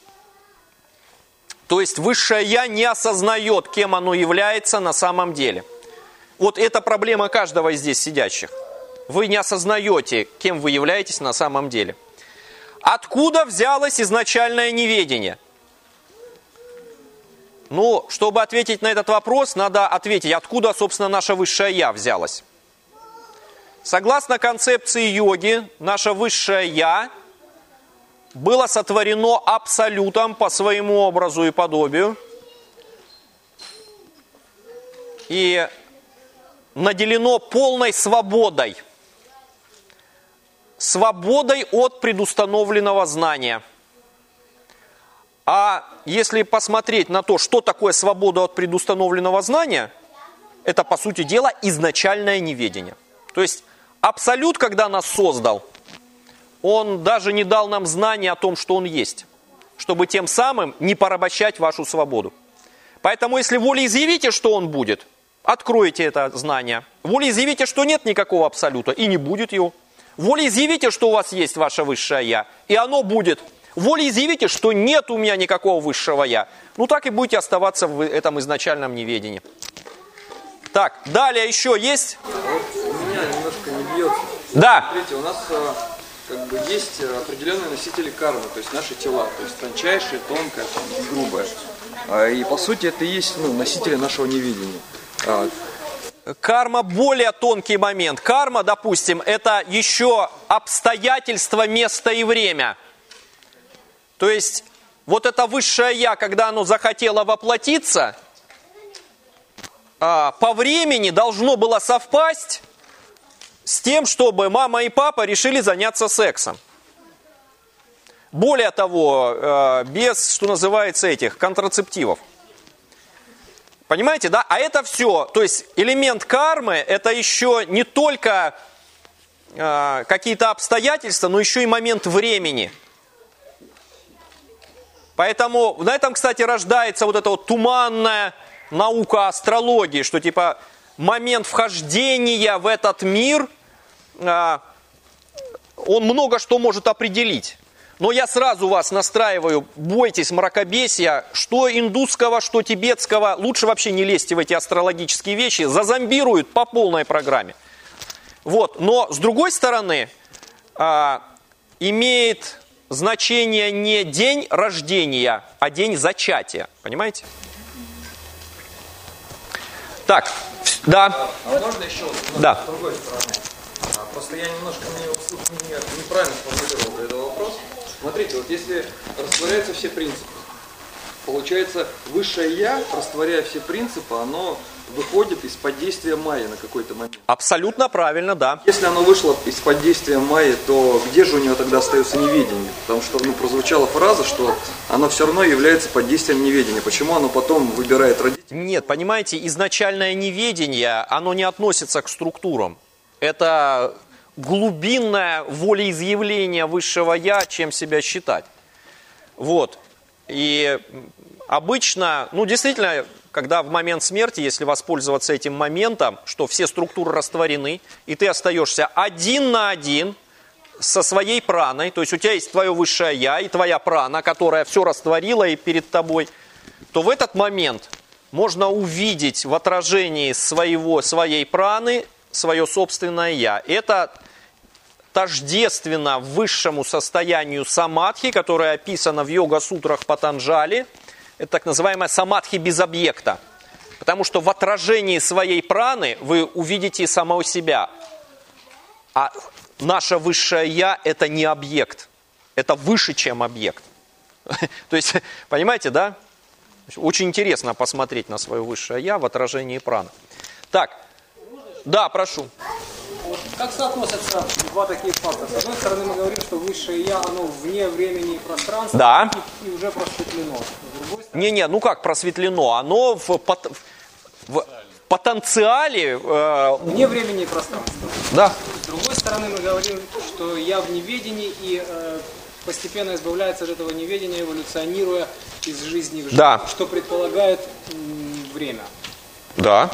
То есть высшее я не осознает, кем оно является на самом деле. Вот это проблема каждого из здесь сидящих. Вы не осознаете, кем вы являетесь на самом деле. Откуда взялось изначальное неведение? Ну, чтобы ответить на этот вопрос, надо ответить, откуда, собственно, наше высшее я взялось. Согласно концепции йоги, наше высшее я было сотворено абсолютом по своему образу и подобию и наделено полной свободой. Свободой от предустановленного знания. А если посмотреть на то, что такое свобода от предустановленного знания, это, по сути дела, изначальное неведение. То есть Абсолют, когда нас создал, он даже не дал нам знания о том, что он есть, чтобы тем самым не порабощать вашу свободу. Поэтому, если волеизъявите, что он будет, откройте это знание. Волеизъявите, что нет никакого абсолюта, и не будет его. Волеизъявите, что у вас есть ваше высшее Я, и оно будет. Волеизъявите, что нет у меня никакого высшего Я. Ну так и будете оставаться в этом изначальном неведении. Так, далее еще есть? У меня немножко не бьется. Да. Смотрите, у нас как бы есть определенные носители кармы, то есть наши тела, то есть тончайшее, тонкое, грубое. И по сути это и есть носители нашего неведения. карма более тонкий момент. Карма, допустим, это еще обстоятельства, место и время. То есть, вот это высшее я, когда оно захотело воплотиться, по времени должно было совпасть с тем, чтобы мама и папа решили заняться сексом. Более того, без, что называется, этих контрацептивов. Понимаете, да? А это все, то есть элемент кармы, это еще не только какие-то обстоятельства, но еще и момент времени. Поэтому на этом, кстати, рождается вот эта вот туманная наука астрологии, что типа момент вхождения в этот мир, он много что может определить. Но я сразу вас настраиваю, бойтесь мракобесия, что индусского, что тибетского, лучше вообще не лезьте в эти астрологические вещи, зазомбируют по полной программе. Вот. Но с другой стороны, имеет значение не день рождения, а день зачатия. Понимаете? Так, да. Можно еще да. С другой стороны? Просто я немножко неправильно сформулировал этот вопрос. Смотрите, вот если растворяются все принципы, получается, высшее я, растворяя все принципы, оно выходит из-под действия майя на какой-то момент. Абсолютно правильно, да. Если оно вышло из-под действия майя, то где же у него тогда остается неведение? Потому что прозвучала фраза, что оно все равно является под действием неведения. Почему оно потом выбирает родителей? Нет, понимаете, изначальное неведение, оно не относится к структурам. Это глубинное волеизъявление высшего я, чем себя считать. Вот. И обычно, действительно, когда в момент смерти, если воспользоваться этим моментом, что все структуры растворены, и ты остаешься один на один со своей праной, то есть у тебя есть твое высшее я и твоя прана, которая все растворила и перед тобой, то в этот момент можно увидеть в отражении своей праны свое собственное я. Это тождественно высшему состоянию самадхи, которое описано в йога-сутрах Патанджали. Это так называемая самадхи без объекта. Потому что в отражении своей праны вы увидите самого себя. А наше высшее я – это не объект. Это выше, чем объект. То есть, понимаете, да? Очень интересно посмотреть на свое высшее я в отражении праны. Так, да, прошу. Как соотносятся два таких факта? С одной стороны, мы говорим, что высшее я, оно вне времени и пространства, да. и уже просветлено. Не, как просветлено? Оно в потенциале... Вне времени и пространства. Да. С другой стороны, мы говорим, что я в неведении и постепенно избавляется от этого неведения, эволюционируя из жизни в жизнь, да. Что предполагает время. Да.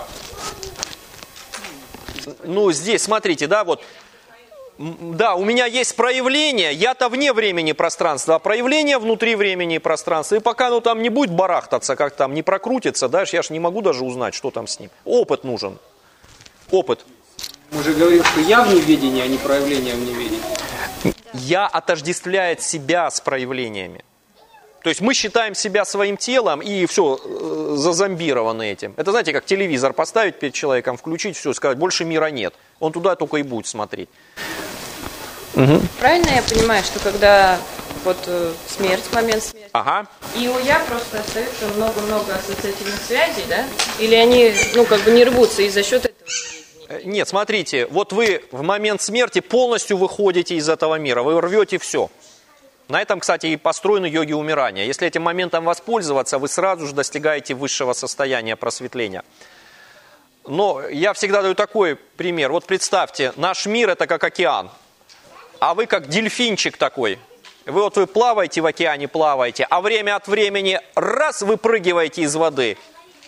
Здесь, смотрите, да, вот, да, у меня есть проявление, я-то вне времени и пространства, а проявление внутри времени и пространства. И пока оно там не будет барахтаться, как там, не прокрутится, да, я ж не могу даже узнать, что там с ним. Опыт нужен. Опыт. Мы же говорим, что я в неведении, а не проявление в неведении. Я отождествляет себя с проявлениями. То есть мы считаем себя своим телом и все, зазомбированы этим. Это, знаете, как телевизор поставить перед человеком, включить, все, сказать, больше мира нет. Он туда только и будет смотреть. Угу. Правильно я понимаю, что когда момент смерти, ага. И у я просто остается много-много ассоциативных связей, да? Или они, не рвутся и за счет этого? Нет, смотрите, вот вы в момент смерти полностью выходите из этого мира, вы рвете все. На этом, кстати, и построены йоги умирания. Если этим моментом воспользоваться, вы сразу же достигаете высшего состояния просветления. Но я всегда даю такой пример. Вот представьте, наш мир это как океан, а вы как дельфинчик такой. Вы плаваете в океане, а время от времени раз выпрыгиваете из воды.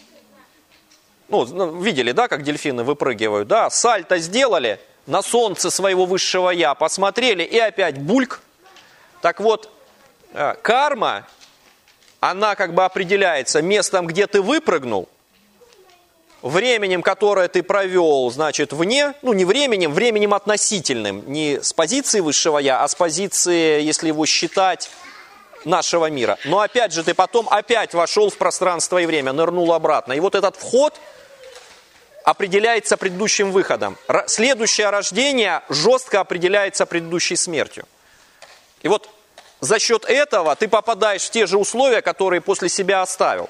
Видели, да, как дельфины выпрыгивают? Да, сальто сделали, на солнце своего высшего я посмотрели и опять бульк. Так вот, карма, она определяется местом, где ты выпрыгнул, временем, которое ты провел, значит, вне, не временем относительным, не с позиции высшего я, а с позиции, если его считать, нашего мира. Но опять же, ты потом опять вошел в пространство и время, нырнул обратно. И вот этот вход, определяется предыдущим выходом. Следующее рождение жестко определяется предыдущей смертью. И вот за счет этого ты попадаешь в те же условия, которые после себя оставил.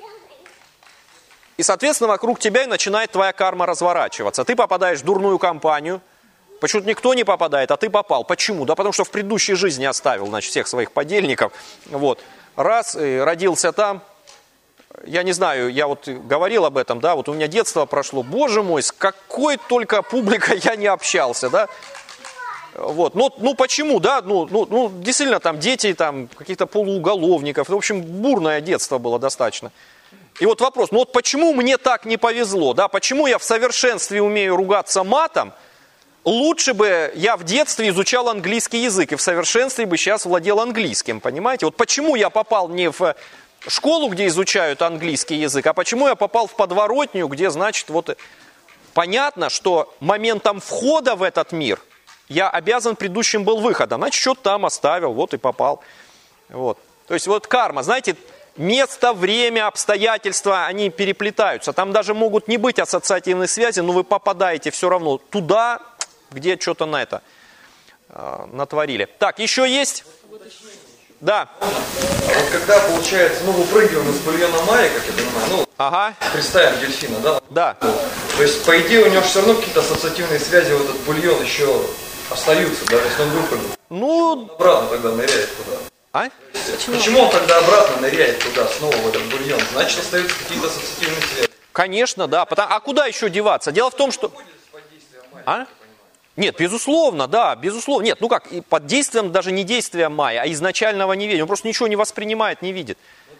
И, соответственно, вокруг тебя и начинает твоя карма разворачиваться. Ты попадаешь в дурную компанию. Почему-то никто не попадает, а ты попал. Почему? Да потому что в предыдущей жизни оставил, значит, всех своих подельников. Вот. Раз, и родился там. Я не знаю, я вот говорил об этом, да, вот у меня детство прошло. Боже мой, с какой только публикой я не общался, да. Вот. Ну почему, да, ну действительно там дети, там каких-то полууголовников. В общем, бурное детство было достаточно. И вот вопрос, ну вот почему мне так не повезло, да, почему я в совершенстве умею ругаться матом, лучше бы я в детстве изучал английский язык и в совершенстве бы сейчас владел английским, понимаете? Вот почему я попал не в школу, где изучают английский язык, а почему я попал в подворотню, где, значит, вот понятно, что моментом входа в этот мир я обязан предыдущим был выходом, значит, что-то там оставил, вот и попал. Вот. То есть вот карма, знаете, место, время, обстоятельства, они переплетаются. Там даже могут не быть ассоциативной связи, но вы попадаете все равно туда, где что-то на это натворили. Так, еще есть? Да. А вот когда, получается, мы выпрыгиваем из бульона Майи, как я понимаю, ага. Представим дельфина, да? Да. То есть, по идее, у него все равно какие-то ассоциативные связи в этот бульон еще остаются, да, если он выпрыгнул. Ну... Обратно тогда ныряет туда. А? Почему он тогда обратно ныряет туда, снова в этот бульон? Значит, остаются какие-то ассоциативные связи. Конечно, да. А куда еще деваться? Дело в том, что... А? Нет, безусловно, да, безусловно. Нет, ну как, под действием даже не действия Майи, а изначального неведения. Он просто ничего не воспринимает, не видит. Ну